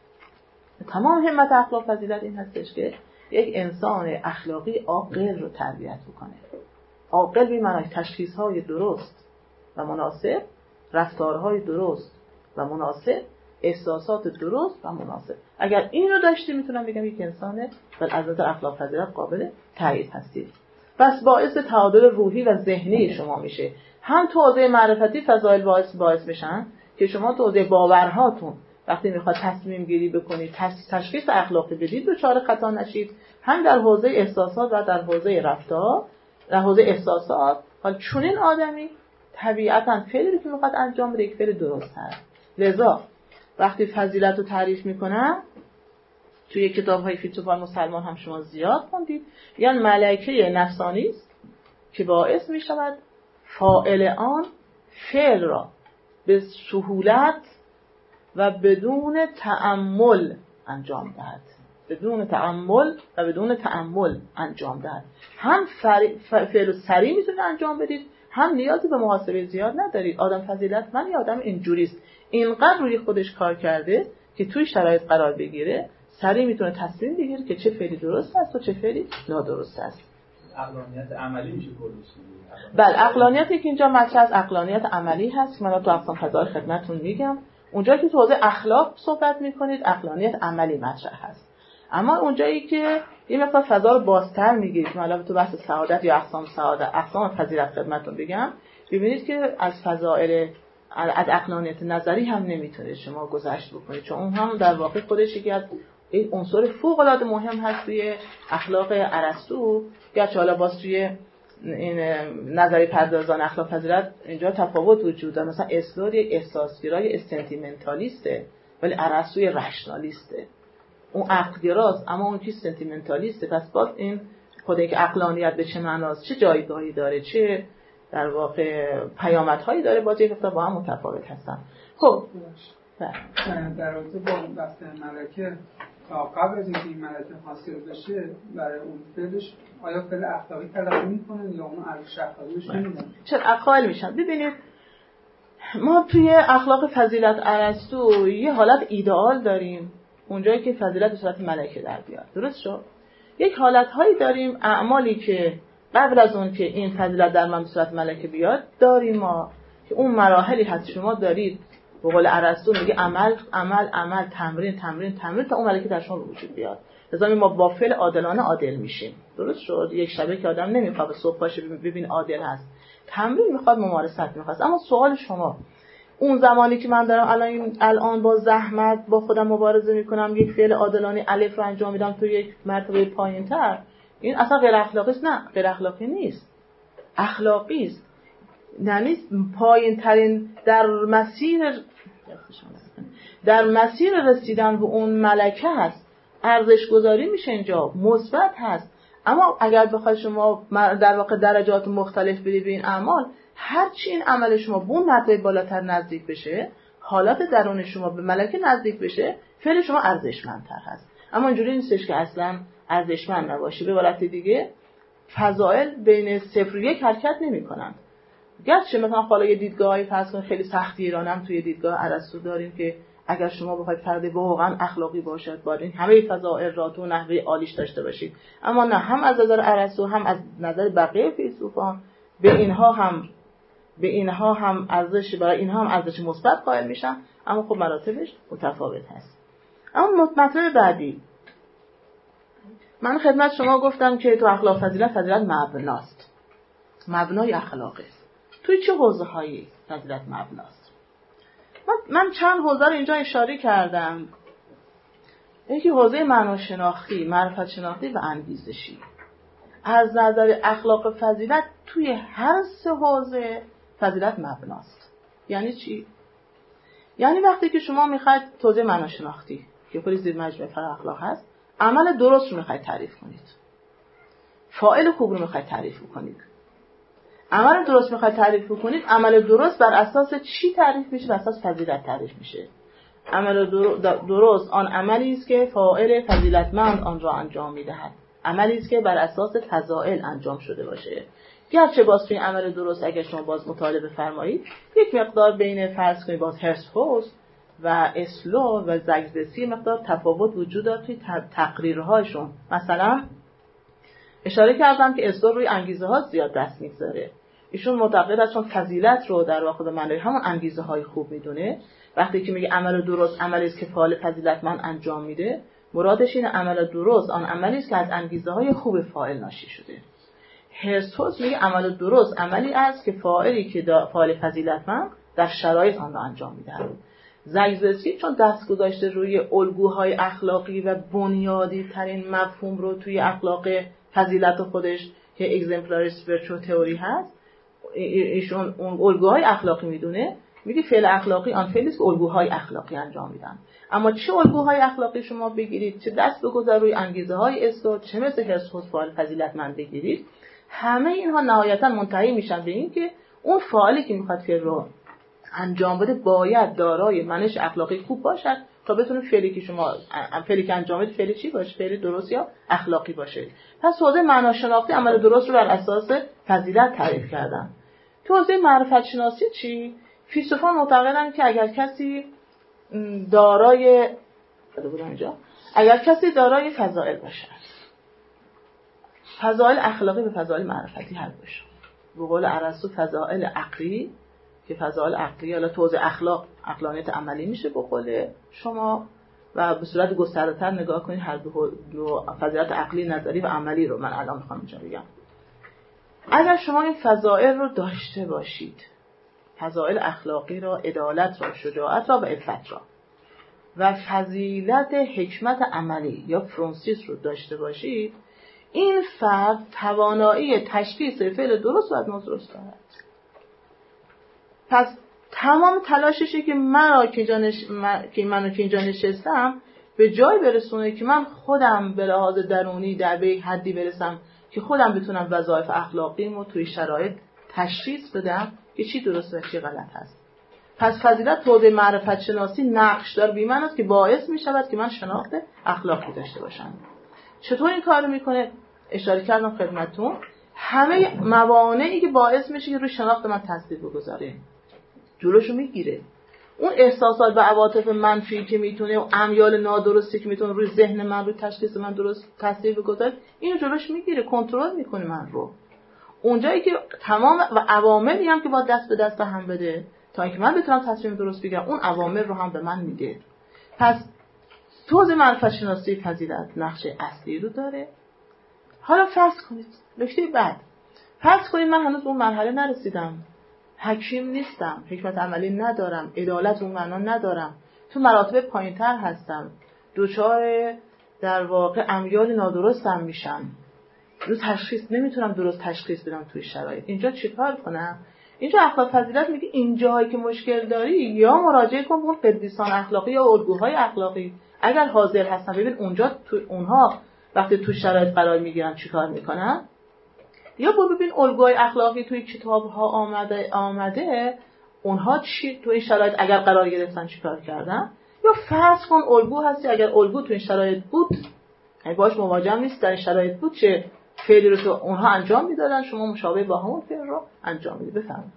B: تمام همت اخلاق فضیلت این هستش که یک انسان اخلاقی عاقل رو تربیت بکنه. عاقل به معنای تشخیص‌های درست و مناسب، رفتارهای درست و مناسب، احساسات درست و مناسب. اگر این رو داشتی میتونم بگم یک انسانه بل از نظر اخلاق فضیلت قابل تایید هستید. پس باعث تعادل روحی و ذهنی شما میشه. هم توزیع معرفتی فضایل باعث میشن که شما توزیع باورهاتون وقتی میخواد تصمیم گیری بکنید، تشخیص اخلاقی بدید، دچار خطا نشید. هم در حوزه احساسات و در حوزه رفتار، در حوزه احساسات، حال چونین آدمی طبیعتاً فعلی که میخواد انجام بده یک فعل درست هست. لذا وقتی فضیلت رو تعریف میکنم توی کتاب‌های فیلسوفان مسلمان هم شما زیاد خوندید، یعنی ملکه نفسانی است که باعث میشود فاعل آن فعل را به سهولت و بدون تأمل انجام دهد، بدون تأمل و بدون تأمل انجام دهد. هم فعل سریع میتونید انجام بدید، هم نیازی به محاسبه زیاد ندارید. آدم فضیلتمند یا آدم اینجوریست، اینقدر روی خودش کار کرده که توی شرایط قرار بگیره، سریع میتونه تصمیم بگیره که چه فعلی درست است و چه فعلی نادرست است.
C: عقلانیت عملی میشه کلش.
B: بله، عقلانیتی که اینجا مطرح است عقلانیت عملی هست. من تو اقسام فضایل خدمتتون میگم. اونجا که تو حوزه اخلاق صحبت میکنید عقلانیت عملی مطرح هست. اما اونجایی که یه مقدار فضا رو بازتر میگیرید، مثلا تو بحث سعادت یا اقسام سعادت، اقسام فضیلت خدمتتون بگم، ببینید که از فضائل از عقلانیت نظری هم نمیتونید شما گذشت بکنید، چون اون هم در واقع خودش یکی از این عنصر فوق العاده مهم هست توی اخلاق ارسطو. گرچه حالا باز توی این نظری پردازان اخلاق فضیلت اینجا تفاوت وجود داره. مثلا اسلور یک احساسگرای استنتیمنتالیسته ولی ارسطو یک رشنالیسته. اون عقلگراست اما اون کی سنتیمنتالیسته. پس باز این خودی که عقلانیت به چه معناست، چه جایگاهی داره، چه در واقع پیامدهایی داره، باز یک با هم متفاوت هستن. خب
D: در رابطه با بحث ملکه، قبل از اینکه این ملکه حاصل بشه برای اون فعلش آیا فعل اخلاقی تلقی میکنن یا اون ارزش اخلاقیش نمیدن؟
B: چرا اقوال میشن؟ ببینید ما توی اخلاق فضیلت ارسطو یه حالت ایدئال داریم، اونجایی که فضیلت به صورت ملکه در بیاد، درست شد؟ یک حالت‌هایی داریم، اعمالی که قبل از اون که این فضیلت در من به صورت ملکه بیاد داریم ما، که اون مراحلی هست شما دارید به قول ارسطو میگه عمل عمل عمل، تمرین تمرین تمرین تا اون ملکه در شما به وجود بیاد. لذا ما با فعل عادلانه عادل میشیم. درست شد؟ یک شبه که آدم نمیخواد صبح باشه ببین عادل هست. تمرین میخواد، ممارست میخواد. اما سوال شما اون زمانی که من دارم الان با زحمت با خودم مبارزه میکنم، یک فعل عادلانه الف رو انجام میدم تو یک مرتبه پایینتر، این اصلا غیر اخلاقی است؟ نه، غیر اخلاقی نیست، اخلاقی است. یعنی پایینترین در مسیر رسیدن به اون ملکه هست، ارزش گذاری میشه اینجا، مثبت هست. اما اگر بخواید شما در واقع درجات مختلف بدید به این اعمال، هر چی این عمل شما به اون مرتبه بالاتر نزدیک بشه، حالات درون شما به ملکه نزدیک بشه، فعل شما ارزشمندتر هست. اما اینجوری نیستش که اصلا ارزشمند نباشی. به عبارت دیگه فضائل بین 0 و 1 حرکت نمی‌کنن. گرچه مثلا حالا یه دیدگاهی فرض کن خیلی سختی ایرانم توی دیدگاه ارسطو داریم که اگر شما بخواید فرد واقعا اخلاقی باشد باید همه فضائل را تو نحوه عالیش داشته باشید. اما نه، هم از نظر ارسطو هم از نظر بقیه فیلسوفان به اینها هم ارزش، برای اینها هم ارزش مثبت قائل میشن، اما خب مراتبش متفاوت هست. اما مطلب بعدی، من خدمت شما گفتم که تو اخلاق فضیلت مبناست، مبنای اخلاقه. توی چه حوزه‌هایی فضیلت مبناست؟ من چند حوزه رو اینجا اشاره کردم. یکی حوزه معناشناختی، معرفت شناختی و انگیزشی. از نظر اخلاق فضیلت توی هر 3 حوزه فضیلت مبناست. یعنی چی؟ یعنی وقتی که شما میخواید توضیح معناشناختی که خودی زیر مجموعه فرع اخلاق هست، عمل درست رو میخواید تعریف کنید، فاعل خوب رو میخواید تعریف کنید. عمل درست میخواید تعریف کنید، عمل درست بر اساس چی تعریف میشه؟ بر اساس فضیلت تعریف میشه. عمل درست آن عملی است که فاعل فضیلتمند آن را انجام میدهد، عملی است که بر اساس فضائل انجام شده باشه. گرچه باز توی عمل درست اگر شما باز مطالعه بفرمایید، یک مقدار بین فرض کنید باز هرسفوس و اسلو و زگزسی مقدار تفاوت وجود داره توی تقریرهاشون. مثلا اشاره کردم که اسلو روی انگیزه ها زیاد دست میگذاره. ایشون معتقد است چون فضیلت رو در واقع به معنای همون انگیزه های خوب میدونه. وقتی که میگه عمل درست عملی است که فاعل فضیلتمند انجام میده، مرادش اینه عمل درست آن عملی است که از انگیزه های خوب فاعل ناشی شده. هرسوس میگه عمل درست عملی است که فاعلی که فاعل فضیلتمند در شرایط آن را انجام میده. زگزسی چون دست گذاشته روی الگوهای اخلاقی و بنیادی ترین مفهوم رو توی اخلاق فضیلت خودش که اگزمپلاریست ورچو تئوری هست، ایشون اون الگوهای اخلاقی میدونه، میگه فعل اخلاقی آن فعلی است که الگوهای اخلاقی انجام میدن. اما چه الگوهای اخلاقی شما بگیرید، چه دست بگذار روی انگیزه های اسلو، چه مثل هرسوس فاعل فضیلتمند بگیرید، همه اینها نهایتا منتهی میشن به این که اون فاعلی که میخواد فعل رو انجام بده باید دارای منش اخلاقی خوب باشد تا بتونه فعلی که انجام بده فعل چی باشه، فعل درست یا اخلاقی باشه. پس حوزه معناشناختی عمل درست رو بر اساس فضیلت تعریف کردن. تو حوزه معرفت شناسی چی؟ فیلسوفان معتقدن که اگر کسی دارای فضائل باشه، فضائل اخلاقی به فضائل معرفتی حل بشه. به قول ارسطو فضائل عقلی که فضائل عقلی حالا توضیح عقلانیت عملی میشه به قول شما، و به صورت گسترده‌تر نگاه کنید هر دو فضیلت عقلی نظری و عملی رو من الان میخوام اینجا بگم. اگر شما این فضائل رو داشته باشید، فضائل اخلاقی را، عدالت را، شجاعت را و عفت را و فضیلت حکمت عملی یا فرونسیس رو داشته باشید، این فرد توانایی تشخیص فعل درست و نادرست دارد. پس تمام تلاششه که منو که اینجا نشستم به جای برسونه که من خودم به لحاظ درونی در به حدی برسم که خودم بتونم وظایف اخلاقیمو توی شرایط تشخیص بدم که چی درست و چی غلط هست. پس فضیلت توضیح معرفت شناسی نقش دار بی‌معنی است که باعث می شود که من شناخت اخلاقی داشته باشم. چطور این کارو میکنه؟ اشاره کردم خدمتتون، همه موانعی که باعث میشه که روی شناخت من تاثیر بگذاره جلوشو میگیره. اون احساسات و عواطف منفی که میتونه و امیال نادرستی که میتونه روی ذهن من، روی تشخیص من درست تاثیر بگذاره، اینو جلوش میگیره، کنترل میکنه من رو. اونجایی که تمام و عواملی هم که با دست به دست هم بده، تا اینکه من بتونم تصمیم درست بگیرم اون اوامر رو هم به من میده. پس تو حوزه معرفت شناسی فضیلت نقش اصلی رو داره. حالا فرض کنید نکته بعد، فرض کنید من هنوز اون مرحله نرسیدم، حکیم نیستم، حکمت عملی ندارم، عدالت اون معنا ندارم، تو مراتب پایین‌تر هستم، دچار در واقع امیال نادرستم میشم، رو تشخیص نمیتونم درست تشخیص بدم توی شرایط. اینجا چیکار کنم؟ اینجا اخلاق فضیلت میگه این جایی که مشکل داری یا مراجعه کن به اون قدیسان اخلاقی یا الگوهای اخلاقی، اگر حاضر هستن. ببین اونجا تو اونها وقتی تو شرایط قرار میگیرن چیکار میکنن، یا ببین الگوهای اخلاقی توی کتاب‌ها آمده اونها چی تو این شرایط اگر قرار گرفتن چیکار کردن، یا فرض کن الگو هستی، اگر الگو تو این شرایط بود یعنی باش مواجه نیست، در این شرایط بود چه فعلی رو تو اونها انجام میدادن، شما مشابه با همون فعل رو انجام میدید. بفرمایید.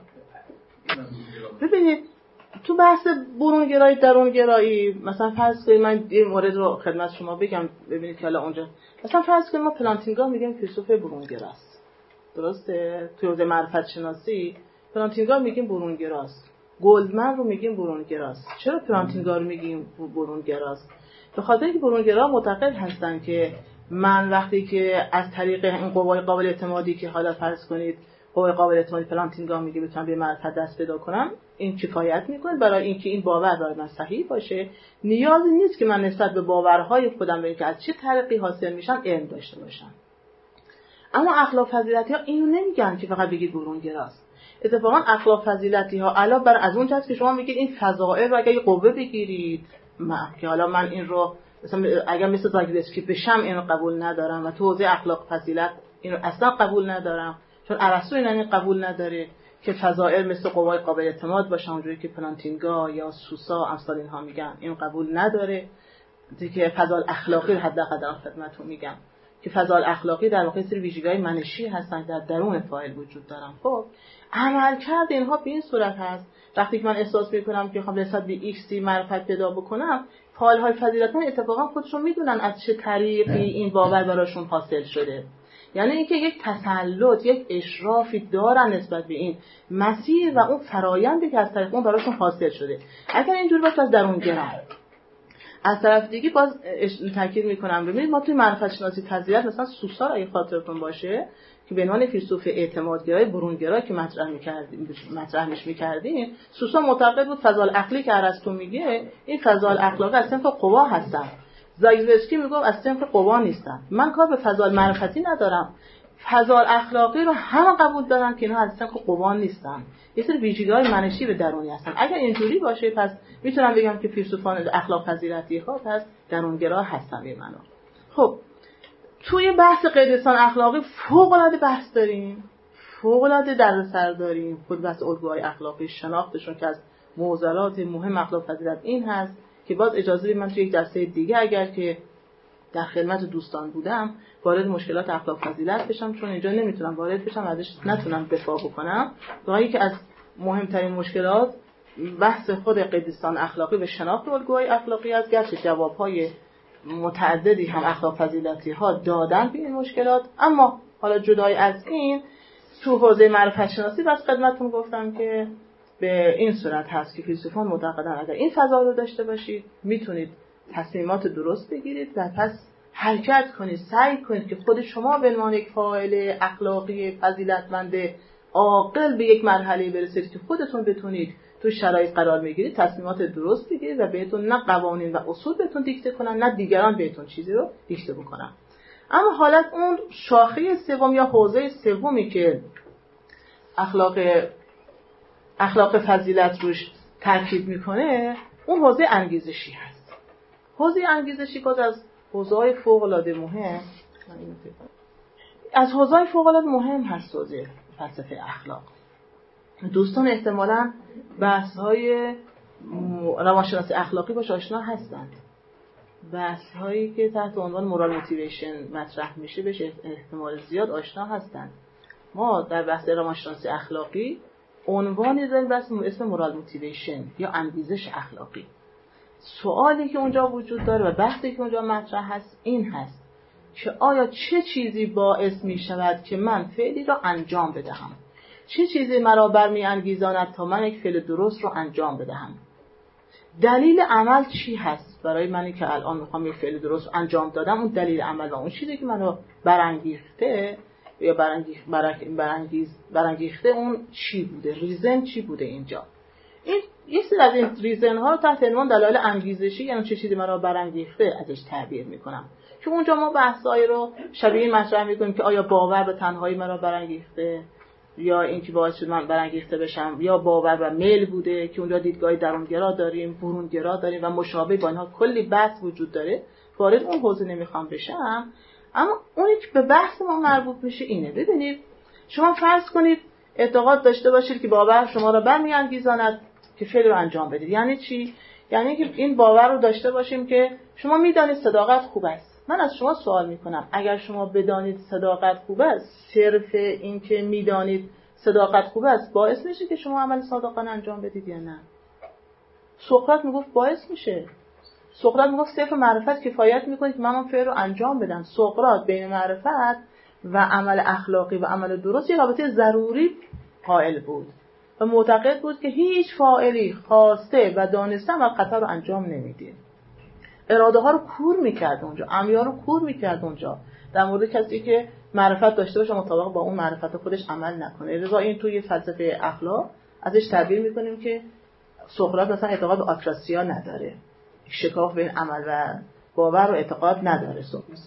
B: ببینید تو بحث برونگرایی درونگرایی مثلا فرض کنید من این مورد رو خدمت شما بگم ببینید که حالا اونجا مثلا فرض کنید ما پلانتینگا میگیم فیلسوف برونگراست، درسته؟ تو حوزه معرفت شناسی پلانتینگا میگیم برونگراست، گلدمن رو میگیم برونگراست. چرا پلانتینگا رو میگیم برونگراست؟ به خاطر اینکه برونگرا معتقد هستن که من وقتی که از طریق این قوای قابل اعتمادی که حالا فرض کنید قوای قابل اعتمادی پلانتینگا میگه بتونم به معرفت دست پیدا کنم، این کفایت میکنه برای اینکه این باور برای من صحیح باشه. نیازی نیست که من نسبت به باورهای خودم به اینکه از چه طریقی حاصل میشن علم داشته باشم. اما اخلاق فضیلتی ها اینو نمیگن که فقط بگید برونگراست. اتفاقا اخلاق فضیلتی ها علاوه بر از اون جهت که شما میگید این فضائل رو اگه یه قوه بگیرید که حالا من این رو مثلا اگر مثل زاگرسکی بشم اینو قبول ندارم و تو حوزه اخلاق فضیلت اینو اصلا قبول ندارم، چون ارسطو اینو قبول نداره که فضائل مثل قوای قابل اعتماد باشن اونجوری که پلانتینگا یا سوسا امثال اینها میگن، اینو قبول نداره. که فضائل اخلاقی حداقل خدمتتون میگم که فضائل اخلاقی در واقع سری ویژگی‌های منشی هستن در درون فاعل وجود دارن. خب عملکرد اینها به این صورت هست وقتی که من احساس میکنم که خب نسبت به ایکسی معرفت پیدا بکنم، فاعل‌های فضیلتمند اتفاقا خودشون میدونن از چه طریقی این باور براشون حاصل شده. یعنی اینکه یک تسلط، یک اشرافی دارن نسبت به این مسیر و اون فرایندی که از طریق اون براشون حاصل شده. اگر اینجور باشه از درون گرا. از طرف دیگه باز تاکید میکنم ببینید ما توی معرفت شناسی فضیلت مثلا سوسا رو اگه خاطرتون باشه که به عنوان فیلسوف اعتمادگرای برونگرا که مطرحش می‌کردیم، سوسا معتقد بود فضائل عقلی که ارسطو میگه این فضائل اخلاقی از صنف قوا هستن. زاگرسکی میگه از صنف قوا نیستن. من کار به فضائل معرفتی ندارم. فضائل اخلاقی رو همه قبول دارن که اینا از صنف قوا نیستن. یه سری ویژگی‌های منشی به درونی هستن. اگر اینجوری باشه پس میتونم بگم که فیلسوفان اخلاق فضیلتی ها پس درونگرا هستن به معنا. خب توی بحث قدیسان اخلاقی فوق‌العاده بحث داریم، فوق‌العاده دردسر داریم. خود بحث الگوهای اخلاقی شناختشون که از معضلات مهم اخلاق فضیلت این هست که باز اجازه بدید من توی یک جلسه دیگه اگر که در خدمت دوستان بودم وارد مشکلات اخلاق فضیلت بشم، چون اینجا نمیتونم وارد بشم ازش نتونم دفاع بکنم. واقعی که از مهمترین مشکلات بحث خود قدیسان اخلاقی به شناخت الگوهای اخلاقی است، گرچه جوابهای متعددی هم اخلاق فضیلتی ها دادن به این مشکلات. اما حالا جدای از این تو حوزه معرفت شناسی بس خدمتتون گفتم که به این صورت هست که فیلسوفان معتقدن اگر این فضا رو داشته باشید میتونید تصمیمات درست بگیرید و پس حرکت کنید، سعی کنید که خود شما به عنوان یک فاعل اخلاقی فضیلتمند عاقل به یک مرحله برسید که خودتون بتونید تو شرایط قرار میگیرید، تصمیمات درست بگیرید و بهتون نه قوانین و اصول بهتون دیکته کنن نه دیگران بهتون چیزی رو دیکته بکنن. اما حالت اون شاخه سوم یا حوزه سومی که اخلاق فضیلت روش تاکید میکنه اون حوزه انگیزشی هست. حوزه انگیزشی باز از حوزه‌های فوق‌العاده مهم هست حوزه فلسفه اخلاق. دوستان احتمالاً بحث‌های روانشناسی اخلاقی باش آشنا هستند. بحث‌هایی که تحت عنوان مورال موتیویشن مطرح میشه بهش احتمال زیاد آشنا هستند. ما در بحث روانشناسی اخلاقی عنوانی داریم به اسم مورال موتیویشن یا انگیزش اخلاقی. سوالی که اونجا وجود داره و بحثی که اونجا مطرح هست این هست که آیا چه چیزی باعث می شود که من فعلی را انجام بدهم؟ چه چیزی مرا برمی‌انگیزاند تا من یک فعل درست رو انجام بدهم؟ دلیل عمل چی هست برای منی که الان میخوام یک فعل درست انجام دادم؟ اون دلیل عمل و اون چیزی که منو برانگیخته یا برانگیخته اون چی بوده؟ ریزن چی بوده اینجا؟ این یک سری از این ریزن ها رو تحت عنوان دلایل انگیزشی، یعنی چه چیزی مرا برانگیخته، ازش تعبیر میکنم. که اونجا ما بحثایی رو شبیه مطرح میکنیم که آیا باور به تنهایی مرا برانگیخته، یا اینکه باعث شد من برانگیخته بشم، یا باور و میل بوده که اونجا دیدگاه درونگرا داریم، برونگرا داریم و مشابه با اینها کلی بحث وجود داره. وارد اون حوزه نمیخوام بشم، اما اونی که به بحث ما مربوط میشه اینه. ببینید شما فرض کنید اعتقاد داشته باشید که باور شما را برمی‌انگیزاند که فعل رو انجام بدید. یعنی چی؟ یعنی که این باور رو داشته باشیم که شما میدانید صداقت خوب است. من از شما سوال میکنم اگر شما بدانید صداقت خوب است، صرف این که میدانید صداقت خوب است باعث میشه که شما عمل صادقانه انجام بدید یا نه؟ سقراط میگفت باعث میشه. سقراط میگفت صرف معرفت کفایت میکنه که من اون فعل رو انجام بدم. سقراط بین معرفت و عمل اخلاقی و عمل درست یه رابطه ضروری قائل بود و معتقد بود که هیچ فاعلی خواسته و دانسته عمل خطا رو انجام نمیده. اراده ها رو کور میکرد اونجا، عمیار رو کور میکرد اونجا در مورد کسی که معرفت داشته باشه مطابق با اون معرفت خودش عمل نکنه. لذا این توی فلسفه اخلاق ازش تعبیر میکنیم که سقراط مثلا اعتقاد به آکراسیا نداره، شکاف بین عمل و باور و اعتقاد نداره.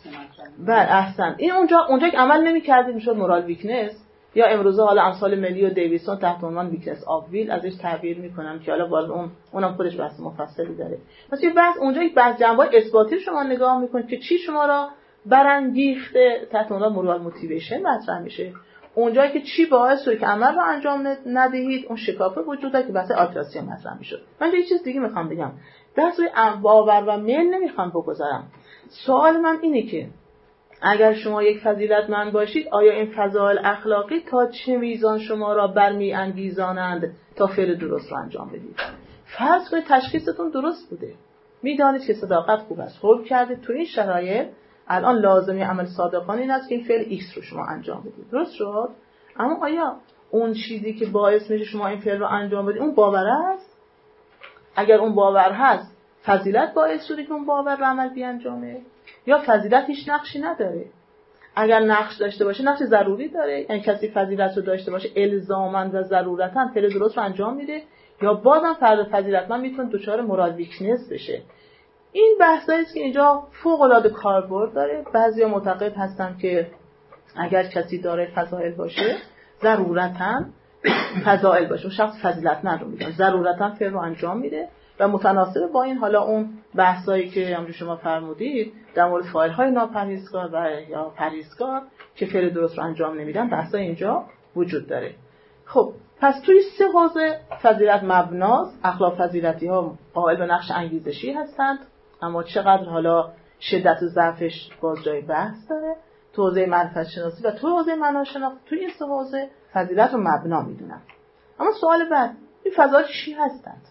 B: بله احسن. این اونجا که عمل نمی‌کردیم میشد مورال ویکنس، یا امروزه حالا امثال ملی و دیویسون تحت عنوان ویکنس آف ویل ازش تعبیر میکنن که حالا باز اونم خودش بحث مفصلی داره. مثلا بحث اونجا یک بحث جنبه‌های اثباتی شما نگاه میکنید که چی شما را برانگیخته، تحت عنوان مورال موتیویشن مطرح میشه. اونجایی که چی باعث شده که عمل رو انجام ندهید، اون شکافه وجود داره که بحث آکراسیا مطرح میشه. من یه چیز دیگه میخوام بگم، بحث باور و میل نمیخوام بگذارم. سوال من اینه که اگر شما یک فضیلتمند باشید، آیا این فضائل اخلاقی تا چه میزان شما را برمی‌انگیزانند تا فعل درست رو انجام بدید؟ فرض کنید تشخیصتون درست بوده، میدانید که صداقت خوب است، خوب کردید، تو این شرایط الان لازمی عمل صادقانه این است که این فعل X رو شما انجام بدید. درست شد؟ اما آیا اون چیزی که باعث میشه شما این فعل رو انجام بدید اون باور است؟ اگر اون باور هست، فضیلت باعث شده که اون باور رو عمل بیانجامه، یا فضیلت هیچ نقشی نداره؟ اگر نقش داشته باشه نقش ضروری داره، یعنی کسی فضیلت رو داشته باشه الزاماً و ضرورتاً فعل درست رو انجام میده، یا بازم فرد فضیلتمند میتونه دچار مورال ویکنس بشه. این بحثایی است که اینجا فوق العاده کاربرد داره. بعضیا معتقد هستن که اگر کسی داره فضائل باشه ضرورتاً فضائل باشه، اون شخص فضیلتمند رو میگن، ضرورتاً فعل رو انجام میده و متناسب با این حالا اون بحثایی که همونجوری شما فرمودید در مورد فاعل‌های ناپرهیزکار و یا پرهیزکار که فعل درست رو انجام نمیدن، بحثای اینجا وجود داره. خب پس توی سه حوزه فضیلت مبناست. اخلاق فضیلتی‌ها قائل به نقش انگیزشی هستند، اما چقدر حالا شدت و ضعفش باز جای بحث داره. تو حوزه معرفت شناسی و تو حوزه معنا توی این سه حوزه فضیلت رو مبنا میدونن. اما سوال بعد، این فضائل چی هستند؟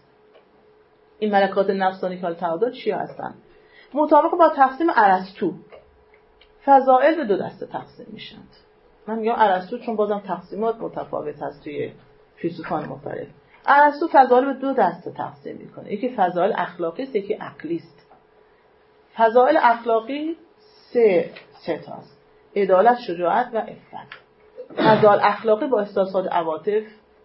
B: این ملکات نفسانی که تعادل چی هستند؟ مطابق با تقسیم ارسطو فضائل به دو دسته تقسیم میشند. من میگم ارسطو چون بازم تقسیمات متفاوت هست توی فیلسوفان مختلف. ارسطو فضائل به دو دسته تقسیم میکنه، یکی فضائل اخلاقی است، یکی عقلی است. فضائل اخلاقی سه تاست: عدالت، شجاعت و عفت. فضائل اخلاقی با احساسات عواطف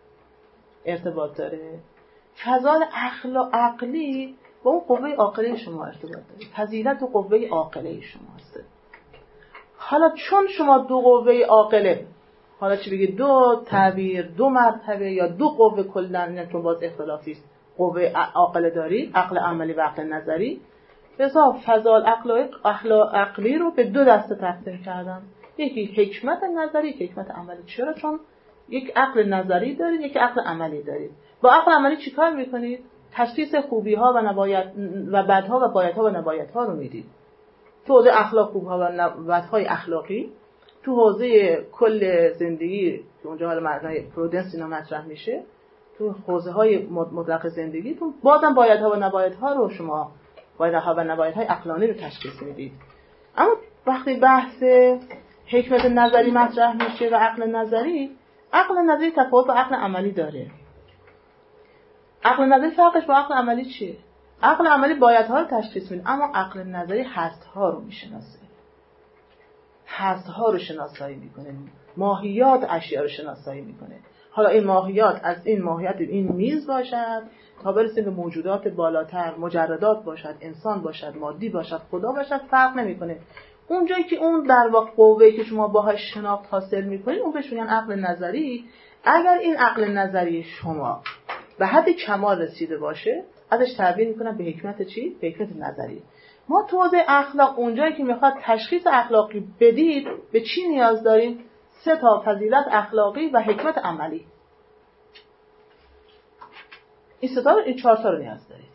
B: ارتباط داره. فضائل عقلی با اون قوه عاقله شما ارتباط داره. فضیلت و قوه عاقله شما هست. حالا چون شما دو قوه عاقله، حالا چی بگید، دو تعبیر، دو مرتبه یا دو قوه کلن، چون باز اختلافی است، قوه عاقله دارید، عقل عملی و عقل نظری. لذا فضائل عقلی رو به دو دسته تقسیم کردن، یکی حکمت نظری، یکی حکمت عملی. چرا؟ چون یک عقل نظری دارید، یک عقل عملی دارید. با عقل عملی چیکار میکنید؟ تشخیص خوبی ها و نبایت و بدها و بایدها و نبایت ها رو میدید. تو حوزه اخلاق، خوبها و بدهای اخلاقی، تو حوزه کل زندگی که اونجا حالا معنای پرودنس اینا مطرح میشه، تو حوزه های مطلق زندگی تو بازم بایدها و نبایت ها رو شما بایدها و نبایت های عقلانی رو تشخیص میدید. اما وقتی بحث حکمت نظری مطرح میشه و عقل نظری، عقل نظری تفاوت با عقل عملی داره. عقل نظری فرقش با عقل عملی چیه؟ عقل عملی بایدها رو تشخیص میده، اما عقل نظری هست‌ها رو میشناسه. هست‌ها رو شناسایی میکنه، ماهیات اشیاء رو شناسایی میکنه. حالا این ماهیات از این ماهیت این میز باشد تا برسیم به موجودات بالاتر، مجردات باشد، انسان باشد، مادی باشد، خدا باشد، فرق نمیکنه. اون جایی که اون در واقع قوه‌ای که شما باهاش شناخت حاصل میکنید اون بهش میگن عقل نظری. اگر این عقل نظری شما به حد کمال رسیده باشه ازش تعبیر میکنن به حکمت چی؟ به حکمت نظری. ما تو حوزه اخلاق اونجایی که میخواد تشخیص اخلاقی بدید به چی نیاز داریم؟ 3 تا فضیلت اخلاقی و حکمت عملی. این 4 تا رو نیاز دارید.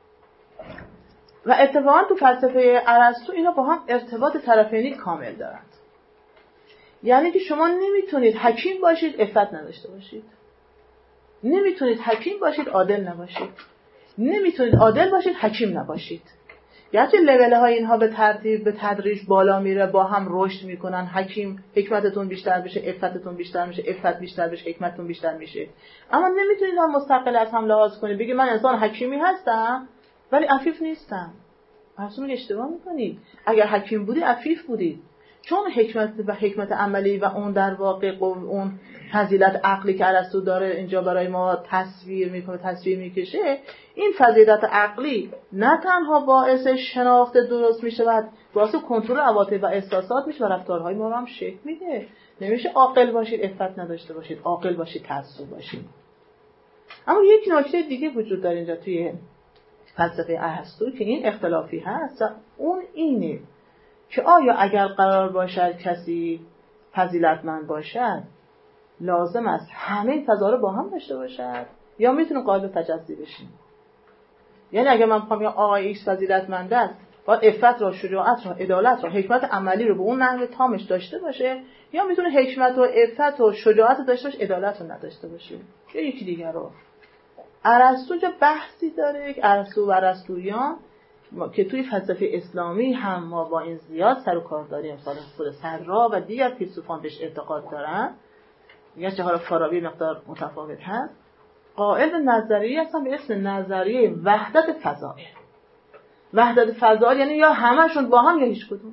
B: و اتفاقا تو فلسفه ارسطو اینا با هم ارتباط طرفینی کامل دارند. یعنی که شما نمیتونید حکیم باشید عفت نداشته باشید. نمیتونید حکیم باشید عادل نباشید. نمیتونید عادل باشید حکیم نباشید. گرچه لول های اینها به ترتیب به تدریج بالا میره، با هم رشد میکنن. حکیم حکمتتون بیشتر بشه، عفتتون بیشتر میشه، عفت بیشتر بشه، حکمتتون بیشتر میشه. اما نمیتونید هم مستقل از هم لحاظ کنید. بگید من انسان حکیمی هستم ولی عفیف نیستم. اصلا اشتباه میکنید. اگر حکیم بودی عفیف بودید. چون حکمت عملی و اون در واقع اون فضیلت عقلی که ارسطو داره اینجا برای ما تصویر میکشه، این فضیلت عقلی نه تنها باعث شناخت درست میشه و باعث کنترل عواطف و احساسات میشه و رفتارهای ما رو هم شکل میده. نمیشه عاقل باشید عفت نداشته باشید، عاقل باشید تعصب باشید. اما یک نکته دیگه وجود داره اینجا توی فلسفه ارسطو که این اختلافی هست، اون اینه که آیا اگر قرار باشد کسی فضیلتمند باشد لازم است همه فضا رو با هم داشته باشد یا میتونه قابل تجزیه بشه؟ یعنی اگر من بخوام یا آقای ایکس فضیلتمند است باید عفت را، شجاعت را، عدالت را، حکمت عملی رو به اون نحو تامش داشته باشه، یا میتونه حکمت و عفت و شجاعت داشته باشه عدالت رو نداشته باشه یا یکی دیگر رو. ارسطو جا بحثی داره که ارسطو و ارسطویان که توی فلسفه اسلامی هم ما با این زیاد سر و کار داریم. سال صدرا و دیگر فیلسوفان بهش اعتقاد دارن، میگن چه حالا فارابی مقدار متفاوت هست، قائل به نظریه هستن به اسم نظریه وحدت فضائل. وحدت فضائل یعنی یا همشون با هم یا هیچ کدوم.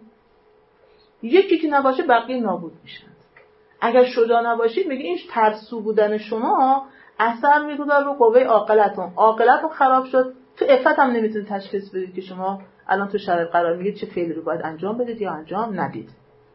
B: یکی که نباشه بقیه نابود میشن. اگر شجاع نباشید میگه این ترسو بودن شما اثر میگذاره رو قوه عاقلتون. عاقلتون خراب شد، تو عفت هم نمیتونید تشخیص بدید که شما الان تو شرایط قرار میگید چه فعلی رو باید انجام بدید یا انجام ندید.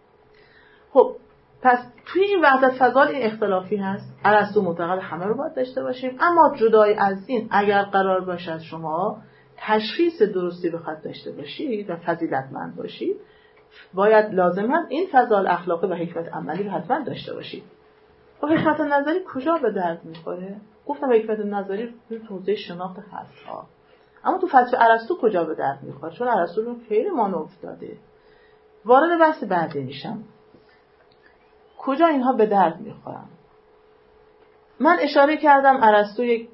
B: خب پس توی این وحدت فضائل این اختلافی هست. ارسطو معتقد همه رو باید داشته باشیم، اما جدای از این اگر قرار باشد شما تشخیص درستی بخواد داشته باشید و فضیلتمند باشید باید لازم هست این فضائل اخلاقی و حکمت عملی رو حتما داشته باشید. و حکمت نظری کجا به درد میخوره؟ گفتم حکمت نظری تو حوزه شناخت هست‌ها، اما تو فلسفه ارسطو کجا به درد میخوره؟ چون ارسطو رو خیلی مانور داده. وارد بحث بعدی میشم. کجا اینها به درد میخورن؟ من اشاره کردم ارسطو یک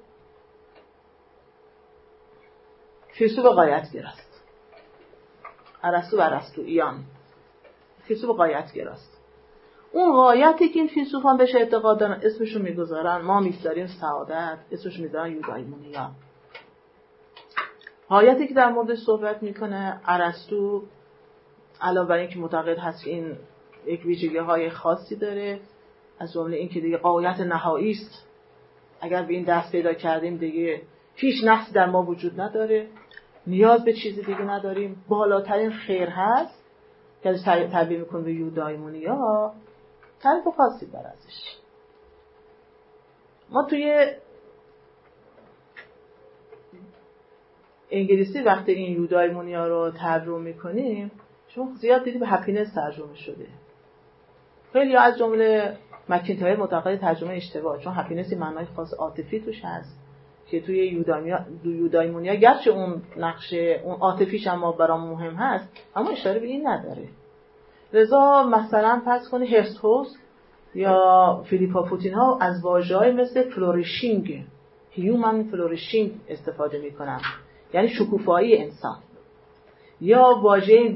B: فیلسوف غایت‌گراست. ارسطو و ارسطویان فیلسوف غایت‌گراست. اون غایتی که این فیلسوفان بهش اعتقاد دارن اسمشو میگذارن، ما میگذاریم سعادت، اسمشو میذارن یودایمونیا. غایتی که در موردش صحبت میکنه ارسطو علاوه بر اینکه معتقد هست که این یک ویژگی‌های خاصی داره، از جمله این که دیگه غایت نهایی است، اگر به این دست پیدا کردیم دیگه هیچ نقصی در ما وجود نداره، نیاز به چیزی دیگه نداریم، بالاترین خیر هست که ازش تعبیر میکنه به یودایمونیا. تعریف خاصی داره ازش. ما توی انگلیسی وقتی این یودایمونیا رو ترجمه میکنیم شما زیاد دیدی به هپینس ترجمه شده. خیلی از جمله مکینتایر معتقد ترجمه اشتباه، چون هپینس معنای خاص عاطفی توش هست که توی یودایمونیا گرچه اون نقشه اون عاطفیش هم برام مهم هست اما اشاره به این نداره. لذا مثلا فرض کنی هرستوس یا فیلیپا پوتین‌ها از واژه‌های مثل فلوریشینگ، هیومن فلوریشینگ استفاده می‌کنن، یعنی شکوفایی انسان، یا واژه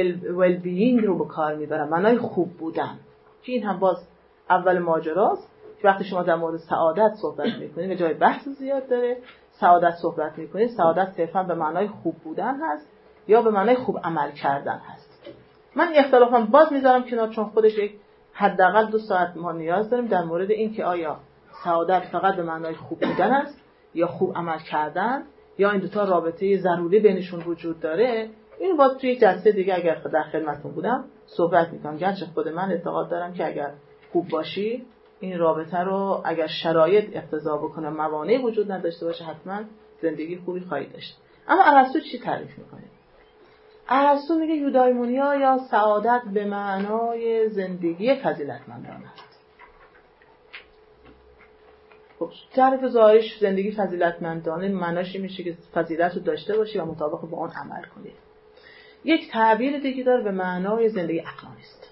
B: ویل بینگ رو به کار می‌برن، معنای خوب بودن، که این هم باز اول ماجراست. که وقتی شما در مورد سعادت صحبت میکنید و جای بحث زیاد داره، سعادت صحبت میکنید، سعادت صرفا به معنای خوب بودن هست یا به معنای خوب عمل کردن هست. من اختلافم باز میذارم کنار، چون خودش یک حداقل 2 ساعت ما نیاز داریم در مورد این که آیا سعادت فقط به معنای خوب بودن است یا خوب عمل کردن، یا این دوتا رابطه ضروری بینشون وجود داره. این باز توی یک جلسه دیگه اگر در خدمتتون بودم صحبت میکنم. گرچه خود من اعتقاد دارم که اگر خوب باشی این رابطه رو اگر شرایط اقتضا بکنه، موانعی وجود نداشته باشه، حتما زندگی خوبی خواهید داشت. اما ارسطو چی تعریف میکنه؟ ارسطو میگه یودایمونیا یا سعادت به معنای زندگی فضیلتمندانه است. خب تعریف ظاهریش زندگی فضیلتمندانه معناش میشه که فضیلت رو داشته باشی و مطابق با اون عمل کنی. یک تعبیر دیگه داره به معنای زندگی عقلانی است.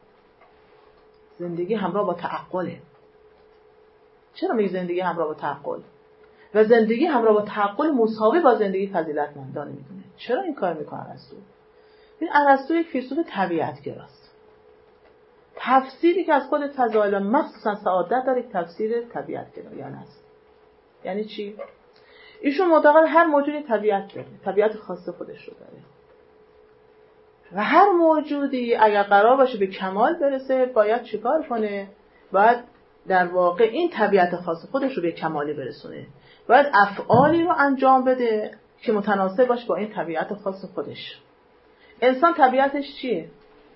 B: زندگی همراه با تعقله. چرا میگه زندگی همراه با تعقل؟ و زندگی همراه با تعقل مساوی با زندگی فضیلتمندانه میدونه. چرا این کار میکنه ارسطو؟ این ارسطو یک فیلسوف طبیعتگراست. تفسیری که از خود فضایل مخصوصا سعادت داره یک تفسیر طبیعتگرایانه است. یعنی چی؟ ایشون معتقد هر موجودی طبیعت داره، طبیعت خاص خودش رو داره. و هر موجودی اگر قرار باشه به کمال برسه باید چیکار کنه؟ باید در واقع این طبیعت خاص خودش رو به کمالی برسونه. باید افعالی رو انجام بده که متناسب باشه با این طبیعت خاص خودش. انسان طبیعتش چیه؟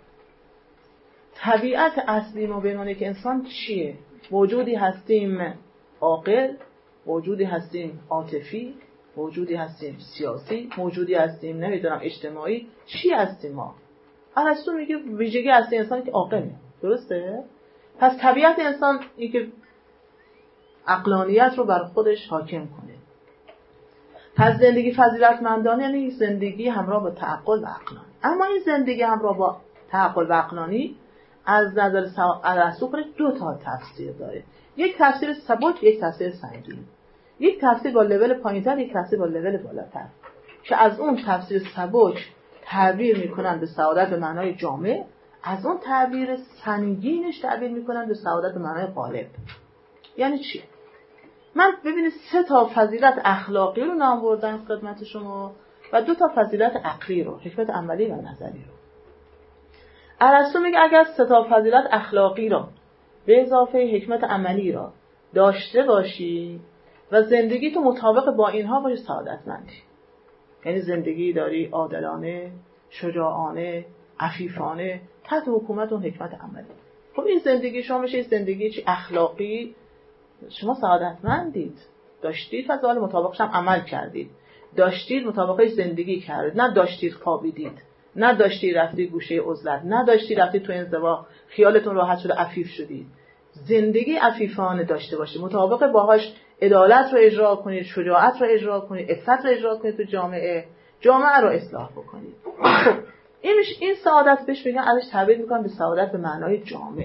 B: طبیعت اصلی ما بینونه که انسان چیه؟ موجودی هستیم عاقل، موجودی هستیم عاطفی، موجودی هستیم سیاسی، موجودی هستیم نمیدونم اجتماعی. چی هستیم ما؟ ارسطو میگه ویژگی اصلی انسان که عاقله. درسته؟ پس طبیعت انسان این که عقلانیت رو بر خودش حاکم کنه. پس زندگی فضیلتمندانه یعنی زندگی همراه با تعقل و عقلانی. اما این زندگی همراه با تعقل و عقلانی از نظر ارسطو خودش 2 تا تفسیر داره. یک تفسیر سبک، یک تفسیر سنگین. یک تفسیر با لول پایین‌تر، یک تفسیر با لول بالاتر. که از اون تفسیر سبک تعبیر میکنن به سعادت به معنای جامع، از اون تعبیر سنگینش تعبیر میکنن به سعادت به معنای غالب. یعنی چی؟ من ببینید 3 تا فضیلت اخلاقی رو نام بردم خدمت شما و 2 تا فضیلت عقلی رو، حکمت عملی و نظری رو. ارسطو میگه اگر 3 تا فضیلت اخلاقی رو به اضافه حکمت عملی رو داشته باشی و زندگی تو مطابق با اینها باشه سعادتمندی. یعنی زندگی داری عادلانه، شجاعانه، عفیفانه تحت حکومت اون حکمت عملی. خب این زندگی شما میشه زندگی چی اخلاقی، شما سعادتمندید، داشتید فضایل مطابقش هم عمل کردید، داشتید مطابقش زندگی کردید، نه داشتید خوابیدید، نه داشتید رفتید گوشه عزلت، نه داشتید رفتید تو انزوا خیالتون راحت شده عفیف شدید. زندگی عفیفانه داشته باشید، مطابق باهاش عدالت رو اجرا کنید، شجاعت رو اجرا کنید، عفت رو اجرا کنید تو جامعه رو اصلاح بکنید. خب این سعادت بهش میگن، ازش تعبیر میکنن به سعادت به معنای جامع.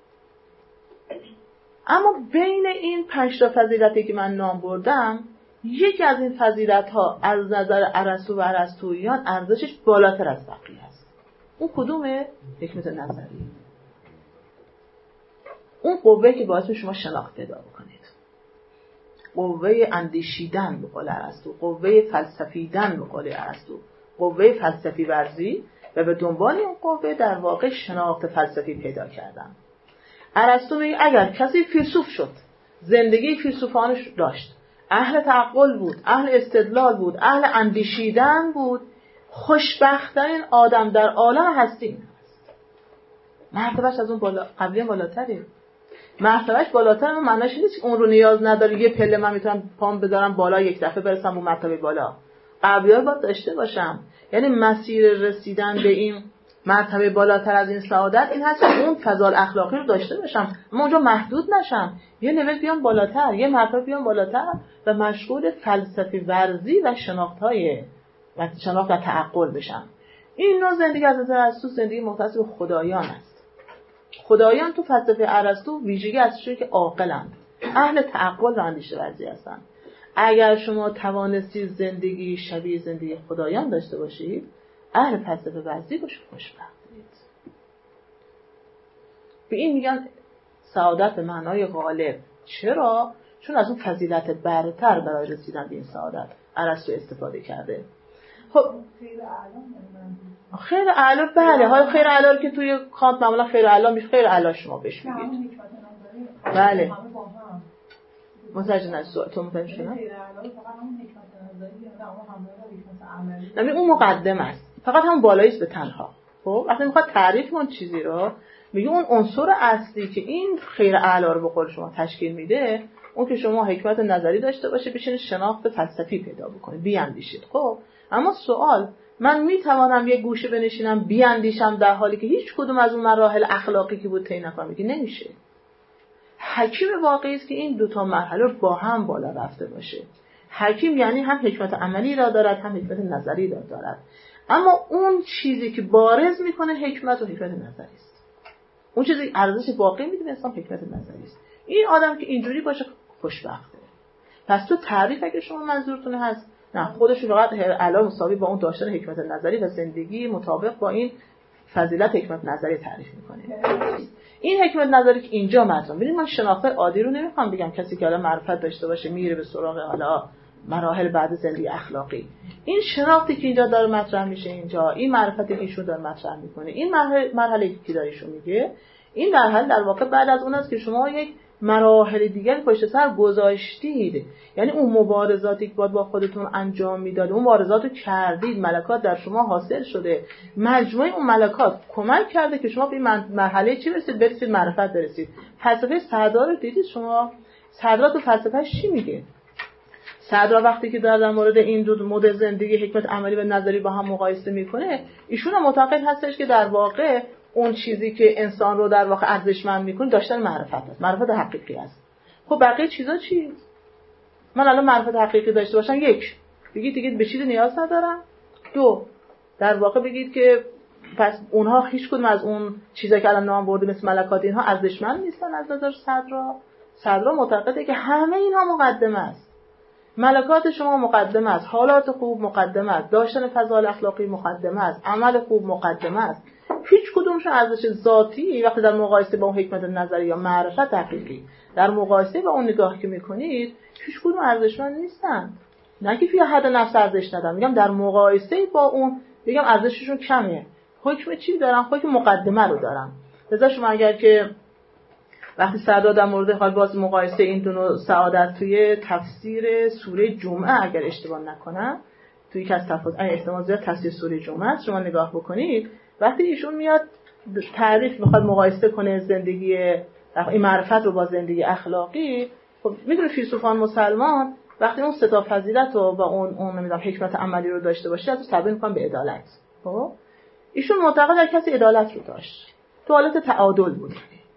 B: اما بین این 5 تا فضیلتی که من نام بردم، یکی از این فضیلت‌ها از نظر ارسطو و ارسطویان ارزشش بالاتر از بقیه است. اون کدومه؟ حکمت نظری. اون قوه که باعث شما شناخت پیدا بکنید، قوه اندیشیدن به قول ارسطو، قوه فلسفیدن به قول ارسطو، قوه فلسفی ورزی و به دنبال این قوه در واقع شناخت فلسفی پیدا کردن. ارسطو میگه اگر کسی فیلسوف شد، زندگی فیلسوفانه داشت، اهل تعقل بود، اهل استدلال بود، اهل اندیشیدن بود، خوشبخت‌ترین آدم در عالم هستی است. مرتبهش از اون بالا قبلی بالاتره. مرتبهش بالاتر اون معنیش نیست اون رو نیاز نداره یه پله من میتونم پام بذارم بالا یک دفعه برسم اون مرتبه بالا. قبلی‌ها باید داشته باشم. یعنی مسیر رسیدن به این مرتبه بالاتر از این سعادت این هست که اون فضال اخلاقی رو داشته باشم، اما اونجا محدود نشم، یه لول بیام بالاتر، یه مرتبه بیام بالاتر و مشغول فلسفی ورزی و شناخت و تعقل بشم. این نوع زندگی از نظر ارسطو زندگی مختص به خدایان است. خدایان تو فلسفه ارسطو ویژگی ازشون که عاقلند، اهل تعقل و اندیشه ورزی هستند. اگر شما توانستید زندگی شبیه زندگی خدایان داشته باشید، اهل فلسفه ورزی باشید، خوشبختید. به این میگن سعادت به معنای غالب. چرا؟ چون از اون فضیلت برتر برای رسیدن به این سعادت ارسطو استفاده کرده. خب خیر اعلی، بله، های خیر اعلی رو که توی کانت معمولا خیر اعلی میشه، خیر اعلی شما بهش میگید. بله متوجه نشدم تو متوجه شدم. نمی اون مقدم است، فقط هم بالایی است به تنها. خب وقتی میخواد تعریف اون چیزی رو میگه اون عنصر اصلی که این خیر اعلی رو به قول شما تشکیل میده، اون که شما حکمت نظری داشته باشه، بشینید شناخت فلسفی پیدا بکنید، بیاندیشید. خب اما سوال، من میتوانم یه گوشه بنشینم بیاندیشم در حالی که هیچ کدوم از اون مراحل اخلاقی که بود طی نکنم؟ میگه نمیشه. حکیم واقعی است که این دوتا مرحله با هم بالا رفته باشه. حکیم یعنی هم حکمت عملی را دارد، هم حکمت نظری را دارد. اما اون چیزی که بارز میکنه حکمت و حکمت نظری است. اون چیزی ارزش واقعی میده به انسان حکمت نظری است. این آدم که اینجوری باشه خوشبخته. پس تو تعریف اگه شما منظورتون هست، نه خودش فقط علاوه مساوی با اون داشتن حکمت نظری و زندگی مطابق با این فضیلت حکمت نظری تعریف میکنه. این حکمت نظری که اینجا مطرحه، ببینید من شناخت عادی رو نمیخوام بگم کسی که حالا معرفت داشته باشه میره به سراغ حالا مراحل بعد زندگی اخلاقی. این شناختی که اینجا داره مطرح میشه، اینجا این معرفتی که ایشون داره مطرح میکنه، این مرحله که داره ایشون میگه، این مرحله در واقع بعد از اون است که شما یک مراحل دیگر پشت سر گذاشتید. یعنی اون مبارزاتی که باید با خودتون انجام میداد، اون مبارزات رو کردید، ملکات در شما حاصل شده، مجموعه اون ملکات کمک کرده که شما به مرحله چی برسید معرفت برسید. فلسفه صدرا رو دیدید شما؟ صدرا تو فلسفه‌اش چی میگه؟ صدرا وقتی که در مورد این دو مدل زندگی حکمت عملی و نظری با هم مقایسه میکنه، ایشون هم معتقد هستش که در واقع اون چیزی که انسان رو در واقع ارزشمند میکنه داشتن معرفت است، معرفت حقیقی است. خب بقیه چیزا چی؟ من الان معرفت حقیقی داشته باشم، یک بگید دیگه به چیزی نیاز ندارم، دو در واقع بگید که پس اونها هیچ کدوم از اون چیزایی که الان نام برده مثل ملکات اینها ارزشمند نیستن از نظر صدرا. صدرا معتقده که همه اینها مقدمه است. ملکات شما مقدمه است، حالات خوب مقدمه است، داشتن فضایل اخلاقی مقدمه است، عمل خوب مقدمه است. هیچ کدومش ارزش ذاتی وقتی در مقایسه با اون حکمت نظری یا معرفت حقیقی در مقایسه با اون نگاه که میکنید هیچ کدوم ارزشمند نیستن. نه که توی حد نفس ارزش ندارن، میگم در مقایسه با اون میگم ارزششون کمه. حکم چی دارن؟ حکم مقدمه رو دارن. لذا شما اگر که وقتی صدرا در مورد حال باز مقایسه این دو نوع سعادت توی تفسیر سوره جمعه اگر اشتباه نکنم، توی یک از احتمال زیاد تفسیر سوره جمعه است، شما نگاه بکنید وقتی ایشون میاد تعریف میخواد مقایسه کنه زندگی این معرفت رو با زندگی اخلاقی، خب میدونه فیلسوفان مسلمان وقتی اون سه تا فضیلت رو با اون نمیدونم حکمت عملی رو داشته باشه ازش تبیین میکنن به عدالت. خب ایشون معتقد کسی عدالت رو داشت، تو حالت تعادل بود،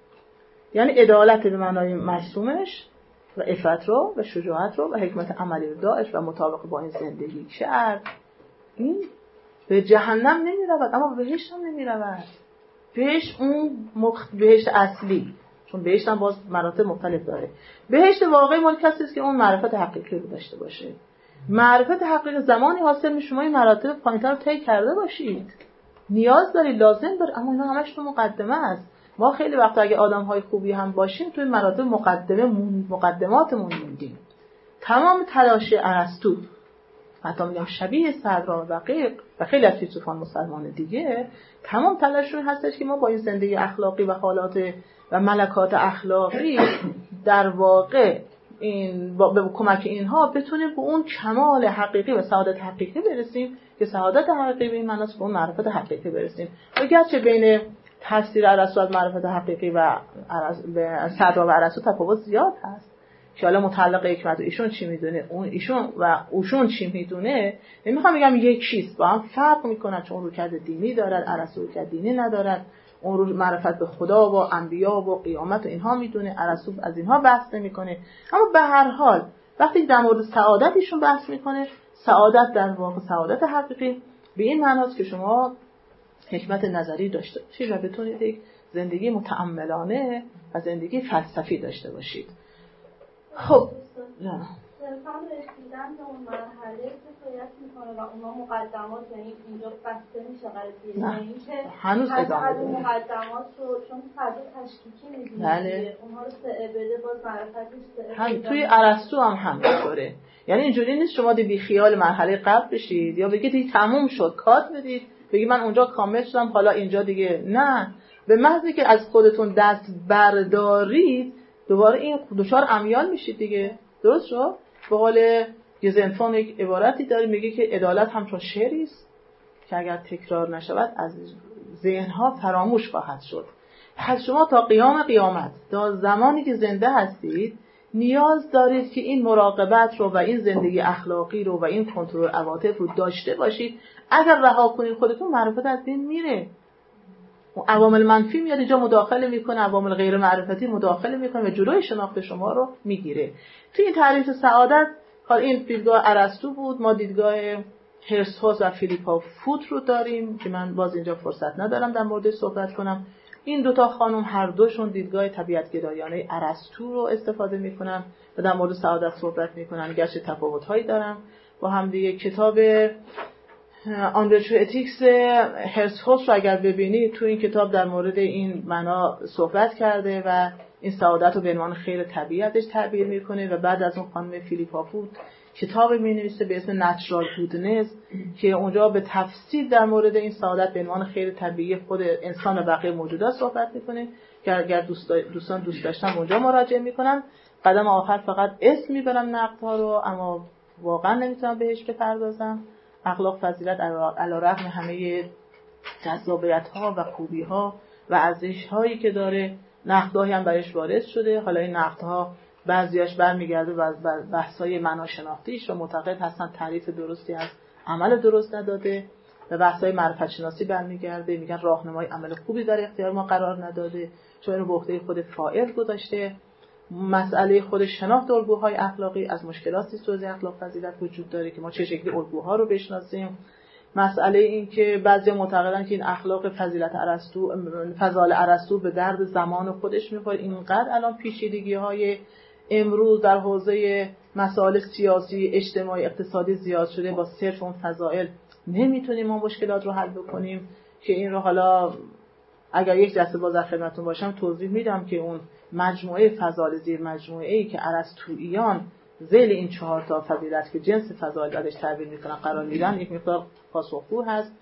B: یعنی عدالت به معنای مرسومش و عفت رو و شجاعت رو و حکمت عملی رو داشت و مطابق با این زندگی کرد. این به جهنم نمی رود اما به بهشت هم نمی رود. بهشت اون بهشت اصلی، چون بهشت هم باز مراتب مختلف داره. بهشت واقعی مال کسی است که اون معرفت حقیقی رو داشته باشه. معرفت حقیقی زمانی حاصل می شما این مراتب پایین‌تر رو طی کرده باشید. نیاز دارید، لازم دارید، اما اینا همش تو مقدمه است. ما خیلی وقتا اگه آدم‌های خوبی هم باشیم توی مراتب مقدماتمون موندیم. تمام تلاش ارسطو، حتی میگم شبیه صدرا و خیلی از فیلسوفان مسلمان دیگه، تمام تلاششون هستش که ما با این زندگی اخلاقی و حالات و ملکات اخلاقی در واقع این به کمک اینها بتونیم به اون کمال حقیقی و سعادت حقیقی برسیم که سعادت حقیقی به این معنی است به اون معرفت حقیقی برسیم. و گرچه بین تفسیر ارسطو از معرفت حقیقی و صدرا و ارسطو تفاوت زیاد هست که حالا متعلق حکمت ایشون چی میدونه ایشون چی میدونه، نمیخوام بگم یک چیز، با هم فرق میکنه، چون رویکرد دینی دارد، ارسطو رویکرد دینی ندارد. اون رو معرفت به خدا و انبیا و قیامت و اینها میدونه، ارسطو از اینها بحث نمیکنه. اما به هر حال وقتی در مورد سعادت ایشون بحث میکنه، سعادت در واقع سعادت حقیقی به این معناست که شما حکمت نظری داشته باشید و بتونید یک زندگی متأملانه و زندگی فلسفی داشته باشید. خب نه
E: انسان رسیدن به اون مرحله کفایت میکنه و اونا مقدمات، یعنی اینجا بسته میشه قضیه، یعنی که
B: هنوز ادامه
E: از اون مقدمات رو چون فضا تشکیکی میدونی
B: بله.
E: اونها رو سعبده باز معرفتش
B: توی ارسطو هم همینطوره. یعنی اینجوری نیست شما بی خیال مرحله قبل بشید یا بگید دیگه تموم شد کات بدید بگید من اونجا کامل شدم حالا اینجا دیگه نه. به محضی که از خودتون دست بردارید دوباره این دچار امیال میشید دیگه. درست شد؟ به قول گزنفون یک عبارتی داره میگه که عدالت همچون شعری است که اگر تکرار نشود از ذهنها فراموش خواهد شد. پس شما تا قیام قیامت تا زمانی که زنده هستید نیاز دارید که این مراقبت رو و این زندگی اخلاقی رو و این کنترل عواطف رو داشته باشید. اگر رها کنید خودتون معرفت از بین میره. عوامل منفی میاد اینجا مداخله میکنه، عوامل غیر معرفتی مداخله میکنه و جلوی شناخت شما رو میگیره. توی این تعریف سعادت حالا این دیدگاه ارسطو بود، ما دیدگاه هرسهوس و فیلیپا فوت رو داریم که من باز اینجا فرصت ندارم در مورد صحبت کنم. این دوتا خانم هر دوشون دیدگاه طبیعت‌گرایانه ارسطو رو استفاده میکنن و در مورد سعادت صحبت میکنن، گرچه تفاوت‌هایی دارن با هم دیگه. کتاب آندرچو اتیکس هرسهوس رو اگر ببینید تو این کتاب در مورد این معنا صحبت کرده و این سعادت رو به عنوان خیر طبیعتش تعبیر میکنه و بعد از اون خانم فیلیپا فوت کتاب مینویسه به اسم نچرال گودنس که اونجا به تفصیل در مورد این سعادت به عنوان خیر طبیعی خود انسان و بقیه موجودات صحبت میکنه که اگر دوستان دوست داشتن اونجا مراجعه میکنن. قدم آخر فقط اسم میبرم نقدها رو اما واقعا نمیتونم بهش بپردازم. اخلاق فضیلت علیرغم همه جذابیت‌ها و خوبی‌ها و ارزش‌هایی که داره نقدهایی هم برش وارد شده. حالا این نقدها بعضیاش برمیگرده و بحث‌های معناشناختیش و معتقد هستن تعریف درستی از عمل درست نداده و بحث‌های معرفت شناسی برمیگرده میگن راهنمای عمل خوبی در اختیار ما قرار نداده چون اینو به عهده خود فاعل گذاشته. مسئله خود شناخت الگوهای اخلاقی از مشکلاتی توضیح اخلاق فضیلت وجود داره که ما چه شکلی الگوها رو بشناسیم. مسئله این که بعضی معتقدن که این اخلاق فضیلت ارسطو فضائل ارسطو به درد زمان خودش میخوره. اینقدر الان پیچیدگی‌های امروز در حوزه مسائل سیاسی، اجتماعی، اقتصادی زیاد شده با صرف اون فضائل نمیتونیم ما مشکلات رو حل بکنیم که این رو حالا اگر یک جلسه باز در خدمتتون باشم توضیح میدم که اون مجموعه فضائل زیر مجموعه‌ای که ارسطوییان ذیل این 4 تا فضیلت که جنس فضائل ازش تعبیر میکنن قرار میدن یک مقدار پاسخگو هست.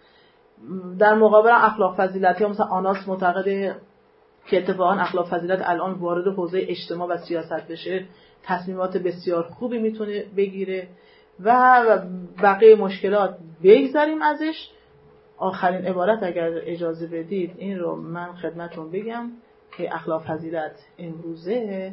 B: در مقابل اخلاق فضیلتی ها مثلا آناس معتقده که اتفاقا اخلاق فضیلت الان وارد حوزه اجتماع و سیاست بشه تصمیمات بسیار خوبی میتونه بگیره و بقیه مشکلات بگذاریم ازش. آخرین عبارت اگر اجازه بدید این رو من خدمتتون بگم که اخلاق فضیلت امروزه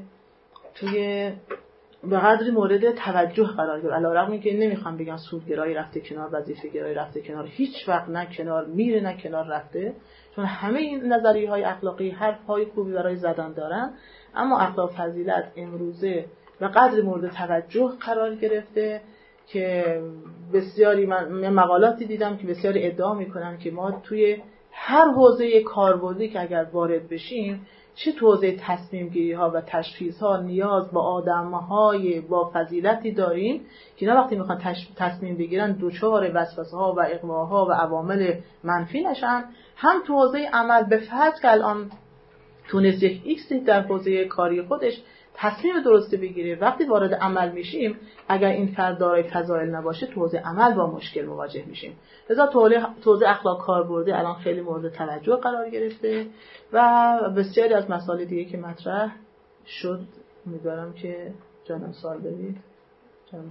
B: توی به قدری مورد توجه قرار گرفت. علیرغم اینکه نمیخوام بگم سودگرایی رفته کنار، وظیفه گرایی رفته کنار، هیچ وقت نه کنار میره نه کنار رفته، چون همه این نظریه‌های اخلاقی حرف‌های خوبی برای زدن دارن، اما اخلاق فضیلت امروزه به قدری مورد توجه قرار گرفته که بسیاری من مقالاتی دیدم که بسیاری ادعا میکنن که ما توی هر حوزه کاربردی که اگر وارد بشیم، چه تو حوزه تصمیم گیری ها و تشخیص ها نیاز با آدم های با فضیلتی داریم که اینا وقتی میخوان تصمیم بگیرن دچار وسوسه ها و اغوا ها و عوامل منفی نشن. هم تو حوزه عمل به فرض که الان تونست یک ایکسی در حوزه کاری خودش تصمیم درستی بگیره، وقتی وارد عمل میشیم اگر این فرد دارای فضایل نباشه تو حوزه عمل با مشکل مواجه میشیم. لذا حوزه اخلاق کاربردی الان خیلی مورد توجه قرار گرفته و بسیاری از مسائل دیگه که مطرح شد. امیدوارم که جانم سوال بدید. جانم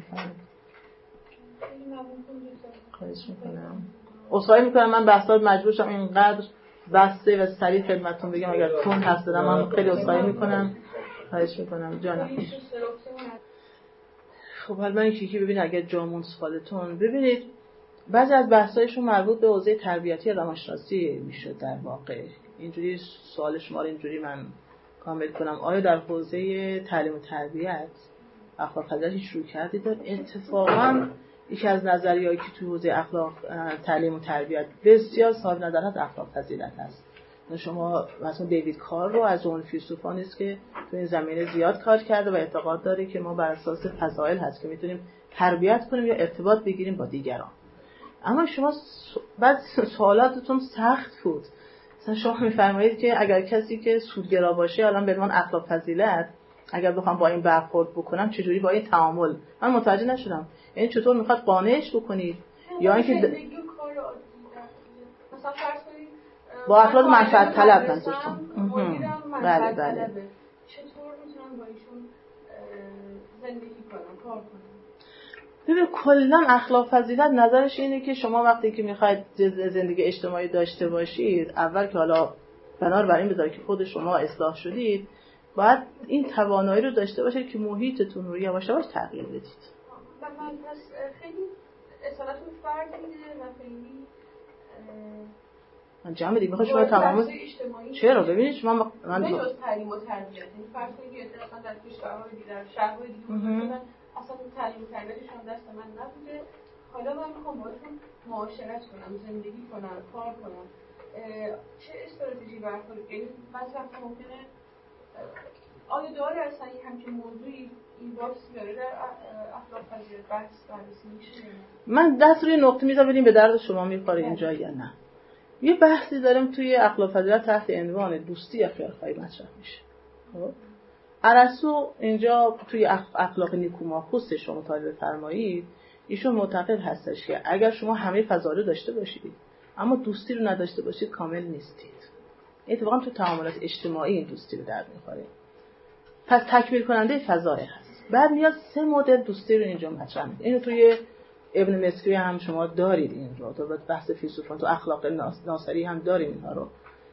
B: خواهش میکنم. عذرخواهی میکنم من بحثا مجبور شدم اینقدر بسته و سریع خدمتتون بگم، اگر تون حرف زدم من خیلی عذرخواهی میکنم. خواهش میکنم جانم. خب حالا من یکی ببینید اگر جامون سوالتون ببینید بعضی از بحثایشون مربوط به حوزه تربیتی روانشناسی میشد. در واقع اینجوری سوال شما رو اینجوری من کامل کنم، آیا در حوزه تعلیم و تربیت اخلاق فضیلت شروع کردید؟ اتفاقا یکی از نظریه‌ای که تو حوزه اخلاق تعلیم و تربیت بسیار صاحب نظر هست اخلاق فضیلت هست. شما مثلا دیوید کار رو از اون فیلسوفانی است که تو این زمینه زیاد کار کرده و اعتقاد داره که ما بر اساس فضائل هست که میتونیم تربیت کنیم یا ارتباط بگیریم با دیگران. اما شما بعد سوالاتتون سخت بود. مثلا شما میفرمایید که اگر کسی که سودگرا باشه الان به عنوان اخلاق فضیلت اگر بخوام با این برخورد بکنم چجوری با این تعامل، من متوجه نشدم. یعنی چطور میخواد قانعش بکنید یا اینکه
E: مثلا فرض کنید
B: با افراد منفعت طلب منظورتون؟ بله بله.
E: چطور میتونم با ایشون زندگی کنم، کار کنم؟
B: ببین کلا اخلاق فضیلت نظرش اینه که شما وقتی که میخواید زندگی اجتماعی داشته باشید، اول که حالا بنار بر این بذارید که خود شما اصلاح شدید، باید این توانایی رو داشته باشید که محیطتون رو یواش یواش تغییر بدید.
E: من پس خیلی اصالتون فرق میده و خیلی
B: من جمع دیگه میخوام شما تمام چرا ببینید شما
E: من جز تعلیم و تربیت، یعنی فرض کنید که اصلا در کشورهای دیگه در شهرهای دیگه مثلا اصلا تعلیم و تربیتشون دست من نبوده، حالا من میخوام باهاشون معاشرت کنم، زندگی کنم، کار کنم، چه استراتژی برخورد؟ یعنی بعضی وقتا ممکنه آیا داره اصلا این همچین موضوعی این باکسی داره در اخلاق فضیلت بحث بررسی میشه؟
B: من دست روی نقطه میذارم ببینیم به درد شما میخوره اینجا یا نه. یه بحثی داریم توی اخلاق فضیلت تحت عنوان دوستی یا خیرخواهی مطرح میشه. خب ارسطو اینجا توی اخلاق نیکوماخوس شما مطالعه فرمایید، ایشون معتقد هستش که اگر شما همه فضائل داشته باشید اما دوستی رو نداشته باشید کامل نیستید. اتفاقا تو تعاملات اجتماعی این دوستی رو درد می‌خوره. پس تکمیل کننده فضائل هست. بعد میاد 3 مدل دوستی رو اینجا مطرح می‌کنه. اینو توی ابن مسکوی هم شما دارید این رو، تو بحث فیلسوفان تو اخلاق ناصری هم داریم اینها رو.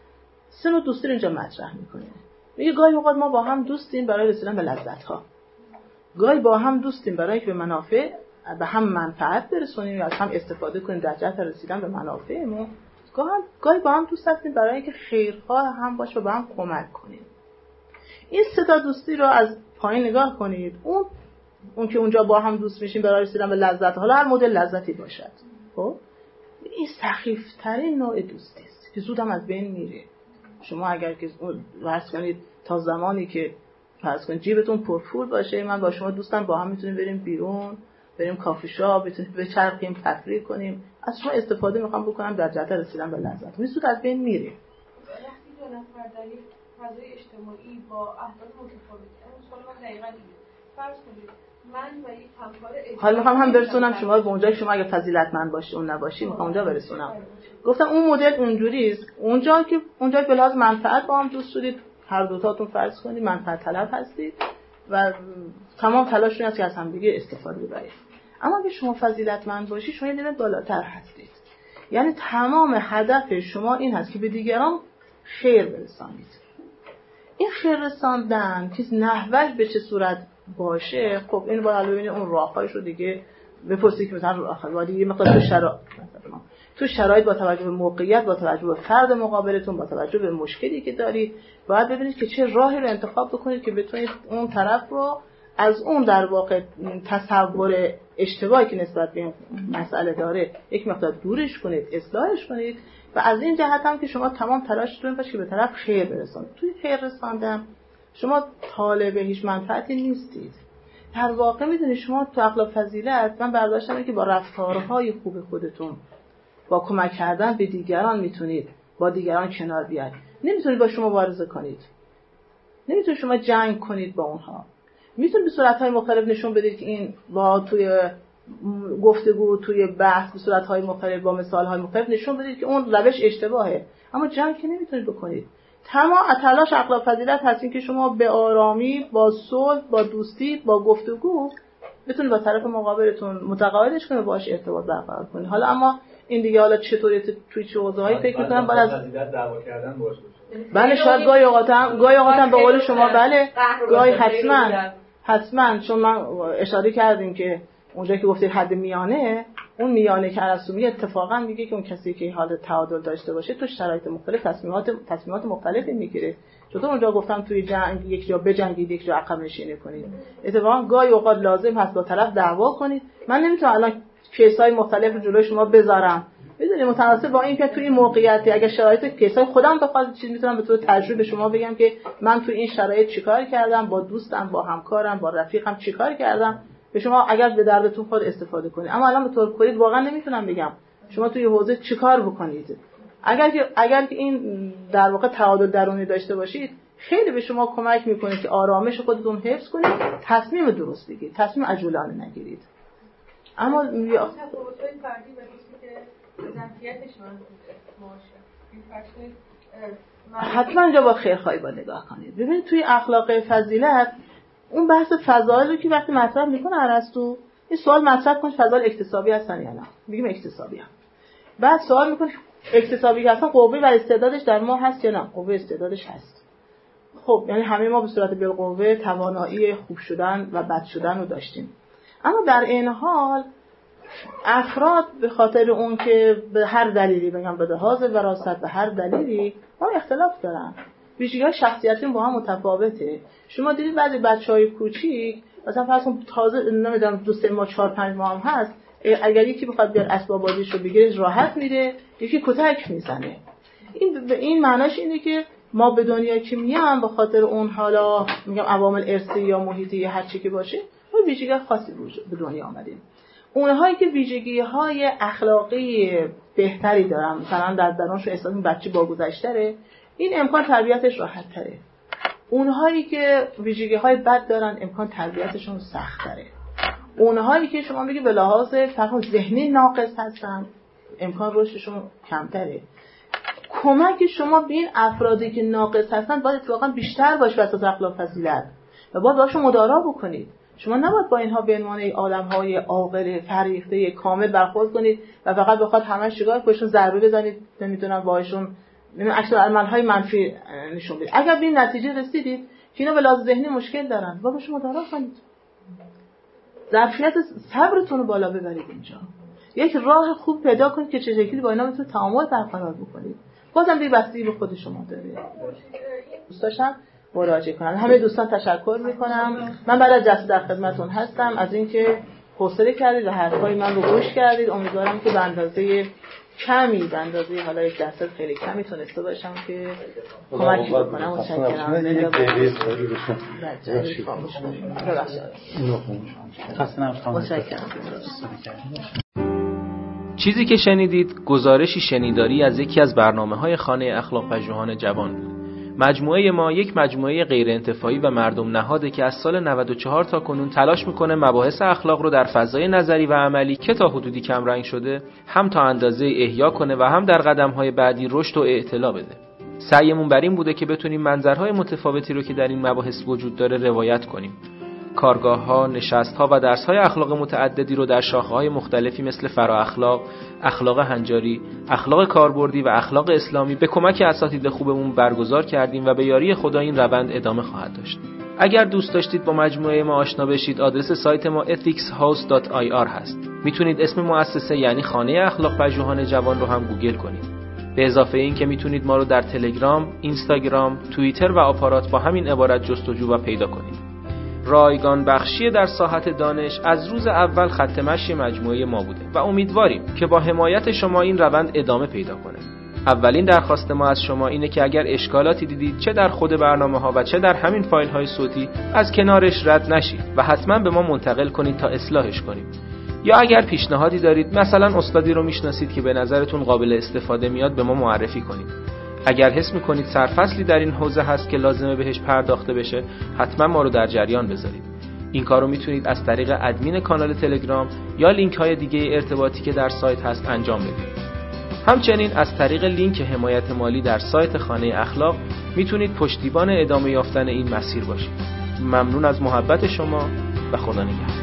B: 3 نوع دوستی رو اینجا مطرح می‌کنه. میگه گاهی اوقات ما با هم دوستیم برای رسیدن به لذت‌ها. گاهی با هم دوستیم برای اینکه به منافع به هم منفعت برسونیم یا از هم استفاده کنیم در جهت رسیدن به منافعمون. گاهی با هم دوست هستیم برای اینکه خیرخواه هم باشه و به هم کمک کنیم. این 3 تا دوستی رو از پایین نگاه کنید. اون که اونجا با هم دوست میشیم برای رسیدن به لذت، حالا هر مدل لذتی باشد، خب این سخیفترین نوع دوستی است که زود هم از بین میره. شما اگر که فرض کنید تا زمانی که فرض کنید جیبتون پرپول باشه، من با شما دوستم با هم میتونیم بریم بیرون، بریم کافی شاپ، بتونیم بچرخیم، تفریح کنیم، از شما استفاده میخوام بکنم در جهت رسیدن به لذت، میسود از بین میره.
E: وقتی دو نفر در یک فضای اجتماعی با اهداف متفاوت، مثلا من دقیقاً فرض کنید من و یک همکار
B: حالا میخوام هم برسونم شما به اونجایی که شما اگه فضیلتمند باشی اون نباشی، میخوام اونجا برسونم. گفتم اون مدل اونجوری است، اونجا که به لحاظ منفعت با هم دوست شدید، هر دو تاتون فرض کنید منفعت طلب هستید و تمام تلاشتون است که از هم دیگه استفاده ببرید. اما اگه شما فضیلتمند باشی، شما یه لیول بالاتر هستید. یعنی تمام هدف شما این هست که به دیگران خیر برسانید. این خیر رساندن که نحوش به چه صورت باشه، خب این باید ببینید اون راههایش رو دیگه بپرسید که مثلا راه دیگه مثلا تو شرایط با توجه به موقعیت، با توجه به فرد مقابلتون، با توجه به مشکلی که دارید، باید ببینید که چه راهی رو انتخاب بکنید که بتونید اون طرف رو از اون در واقع تصور اشتباهی که نسبت به این مسئله داره یک مقدار دورش کنید، اصلاحش کنید و از این جهت هم که شما تمام تلاشتون باشه که به طرف خیر برسونید. توی خیر رساندن شما طالب هیچ منفعتی نیستید. در واقع میدونید شما تو اخلاق فضیلت من برداشتم که با رفتارهای خوب خودتون، با کمک کردن به دیگران میتونید با دیگران کنار بیاید. نمیتونید با شما مبارزه کنید، نمیتونید شما جنگ کنید با اونها. میتونید به صورت‌های مختلف نشون بدید که این با توی گفتگو، توی بحث به صورت‌های مختلف، با مثال‌های مختلف نشون بدید که اون روش اشتباهه، اما جنگ که نمیتونید بکنید. تمام تلاش اخلاق فضیلت هست این که شما به آرامی، با صلح، با دوستی، با گفتگو بتونید با طرف مقابلتون متقاعدش کنید، باهاش ارتباط برقرار کنید. حالا اما این دیگه حالا چطوری توی چه حوزه‌ای فکر می‌کنم باید از
C: فضیلت دعوا کردن باشه.
B: بله شاید گاهی اوقات به قول شما بله گاهی حتما چون من اشاره کردیم که اونجا که گفتید حد میانه، اون میانه که ارسطو اتفاقا میگه که اون کسی که حال تعادل داشته باشه تو شرایط مختلف تصمیمات مختلفی میگیره. چطور اونجا گفتم توی جنگ یک جا بجنگید، یک جا عقب نشینی کنید. اتفاقا گاهی اوقات لازم هست با طرف دعوا کنید. من نمیتونم الان کیس‌های مختلف رو جلوی شما بذارم میدونی متناسب با این که توی این موقعیتی اگه شرایط کیسای خودم بخواد چیز میتونم به طور تجربه شما بگم که من توی این شرایط چیکار کردم، با دوستم، با همکارم، با رفیقم چیکار کردم، به شما اگر به دردتون خود استفاده کنید. اما الان به طور کلی واقعا نمیتونم بگم شما توی حوزه چیکار بکنید. اگر که این در واقع تعادل درونی داشته باشید خیلی به شما کمک میکنه که آرامش خودتون حفظ کنید، تصمیم درست بگیرید، تصمیم عجولانه نگیرید. اما
E: تفاوت‌های فردی و که ظرفیتش
B: حتما اینجا با خیرخواهی با نگاه کنید. ببینید توی اخلاق فضیلت اون بحث فضایلی که وقتی مطرح میکنه ارسطو این سوال مطرح کنه فضایل اکتسابی هستن یا نه، میگیم اکتسابی هم. بعد سوال میکنه اکتسابی هستن قوه و استعدادش در ما هست یا نه؟ قوه استعدادش هست. خب یعنی همه ما به صورت بالقوه توانایی خوب شدن و بد شدن رو داشتیم. اما در این حال افراد به خاطر اون که به هر دلیلی بگم به لحاظ وراثت به هر دلیلی ما اختلاف دارن، ویژگی‌های شخصیتی با هم متفاوته. شما دیدید بعضی بچه‌های کوچیک مثلا فرض کن تازه نمیدونم 2-3 ماه 4-5 ماه هم هست، اگر یکی بخواد بیاد اسباب بازیشو بگیره راحت میره، یکی کتک میزنه. این معناش اینه که ما به دنیا که میام به خاطر اون حالا میگم عوامل ارثی یا محیطی یا هر چی که باشه ما ویژگی خاصی به دنیا آمدیم. اونهایی که ویژگی‌های اخلاقی بهتری دارن مثلا در درونش احساس این بچه باگذشتره، این امکان تربیتش راحت تره. اونهایی که ویژگی‌های بد دارن امکان تربیتشون سخت تره. اونهایی که شما میگی به لحاظ فهم ذهنی ناقص هستن امکان رشدشون کمتره. کمک شما به این افرادی که ناقص هستن باید اتفاقا بیشتر باشه واسه اخلاق فضیلت و باید باشون مدارا بکنید. شما نباید با اینها به عنوان آدم‌های عاقل فریخته کامل برخورد کنید و فقط بخواد همه شگاه بهشون ضربه بزنید، نمیدونم باهاشون عکس العمل‌های منفی نشون بدید. اگر به این نتیجه رسیدید که اینا به لحاظ ذهنی مشکل دارن، با بهشون مدارا کنید. ظرفیت صبرتون رو بالا ببرید اینجا. یک راه خوب پیدا کنید که چه شکلی با اینا بتونید تعامل برقرار بکنید. بازم به بستگی به خود شما داره. دوست داشتم مراجعه کنم. همه دوستان تشکر میکنم. من بعد از جلسه در خدمتتون هستم از اینکه حوصله کردید و حرفای من رو گوش کردید. امیدوارم که به اندازه کمی، به اندازه حالا یک درصد خیلی کمی تونسته باشم که کمک بکنم. متشکرم.
A: چیزی که شنیدید گزارشی شنیداری از یکی از برنامه‌های خانه اخلاق پژوهان جوان بود. مجموعه ما یک مجموعه غیر انتفاعی و مردم نهاده که از سال 94 تا کنون تلاش میکنه مباحث اخلاق رو در فضای نظری و عملی که تا حدودی کم رنگ شده هم تا اندازه احیا کنه و هم در قدم‌های بعدی رشد و اطلاع بده. سعیمون بر این بوده که بتونیم منظرهای متفاوتی رو که در این مباحث وجود داره روایت کنیم. کارگاه‌ها، نشست‌ها و درس‌های اخلاق متعددی رو در شاخه‌های مختلفی مثل فرا اخلاق، اخلاق هنجاری، اخلاق کاربردی و اخلاق اسلامی به کمک اساتید خوبمون برگزار کردیم و به یاری خدا این روند ادامه خواهد داشت. اگر دوست داشتید با مجموعه ما آشنا بشید آدرس سایت ما ethicshouse.ir هست. میتونید اسم مؤسسه یعنی خانه اخلاق پژوهان جوان رو هم گوگل کنید. به اضافه این که میتونید ما رو در تلگرام، اینستاگرام، توییتر و آپارات با همین عبارت جستجو و پیدا کنید. رایگان بخشی در ساحت دانش از روز اول خط مشی مجموعه ما بوده و امیدواریم که با حمایت شما این روند ادامه پیدا کنه. اولین درخواست ما از شما اینه که اگر اشکالاتی دیدید چه در خود برنامه‌ها و چه در همین فایل‌های صوتی از کنارش رد نشید و حتما به ما منتقل کنید تا اصلاحش کنیم. یا اگر پیشنهادی دارید مثلا استادی رو میشناسید که به نظرتون قابل استفاده میاد به ما معرفی کنید. اگر حس میکنید سرفصلی در این حوزه هست که لازمه بهش پرداخته بشه حتما ما رو در جریان بذارید. این کارو میتونید از طریق ادمین کانال تلگرام یا لینک های دیگه ارتباطی که در سایت هست انجام بدید. همچنین از طریق لینک حمایت مالی در سایت خانه اخلاق میتونید پشتیبان ادامه یافتن این مسیر باشید. ممنون از محبت شما و خدا نگهدار.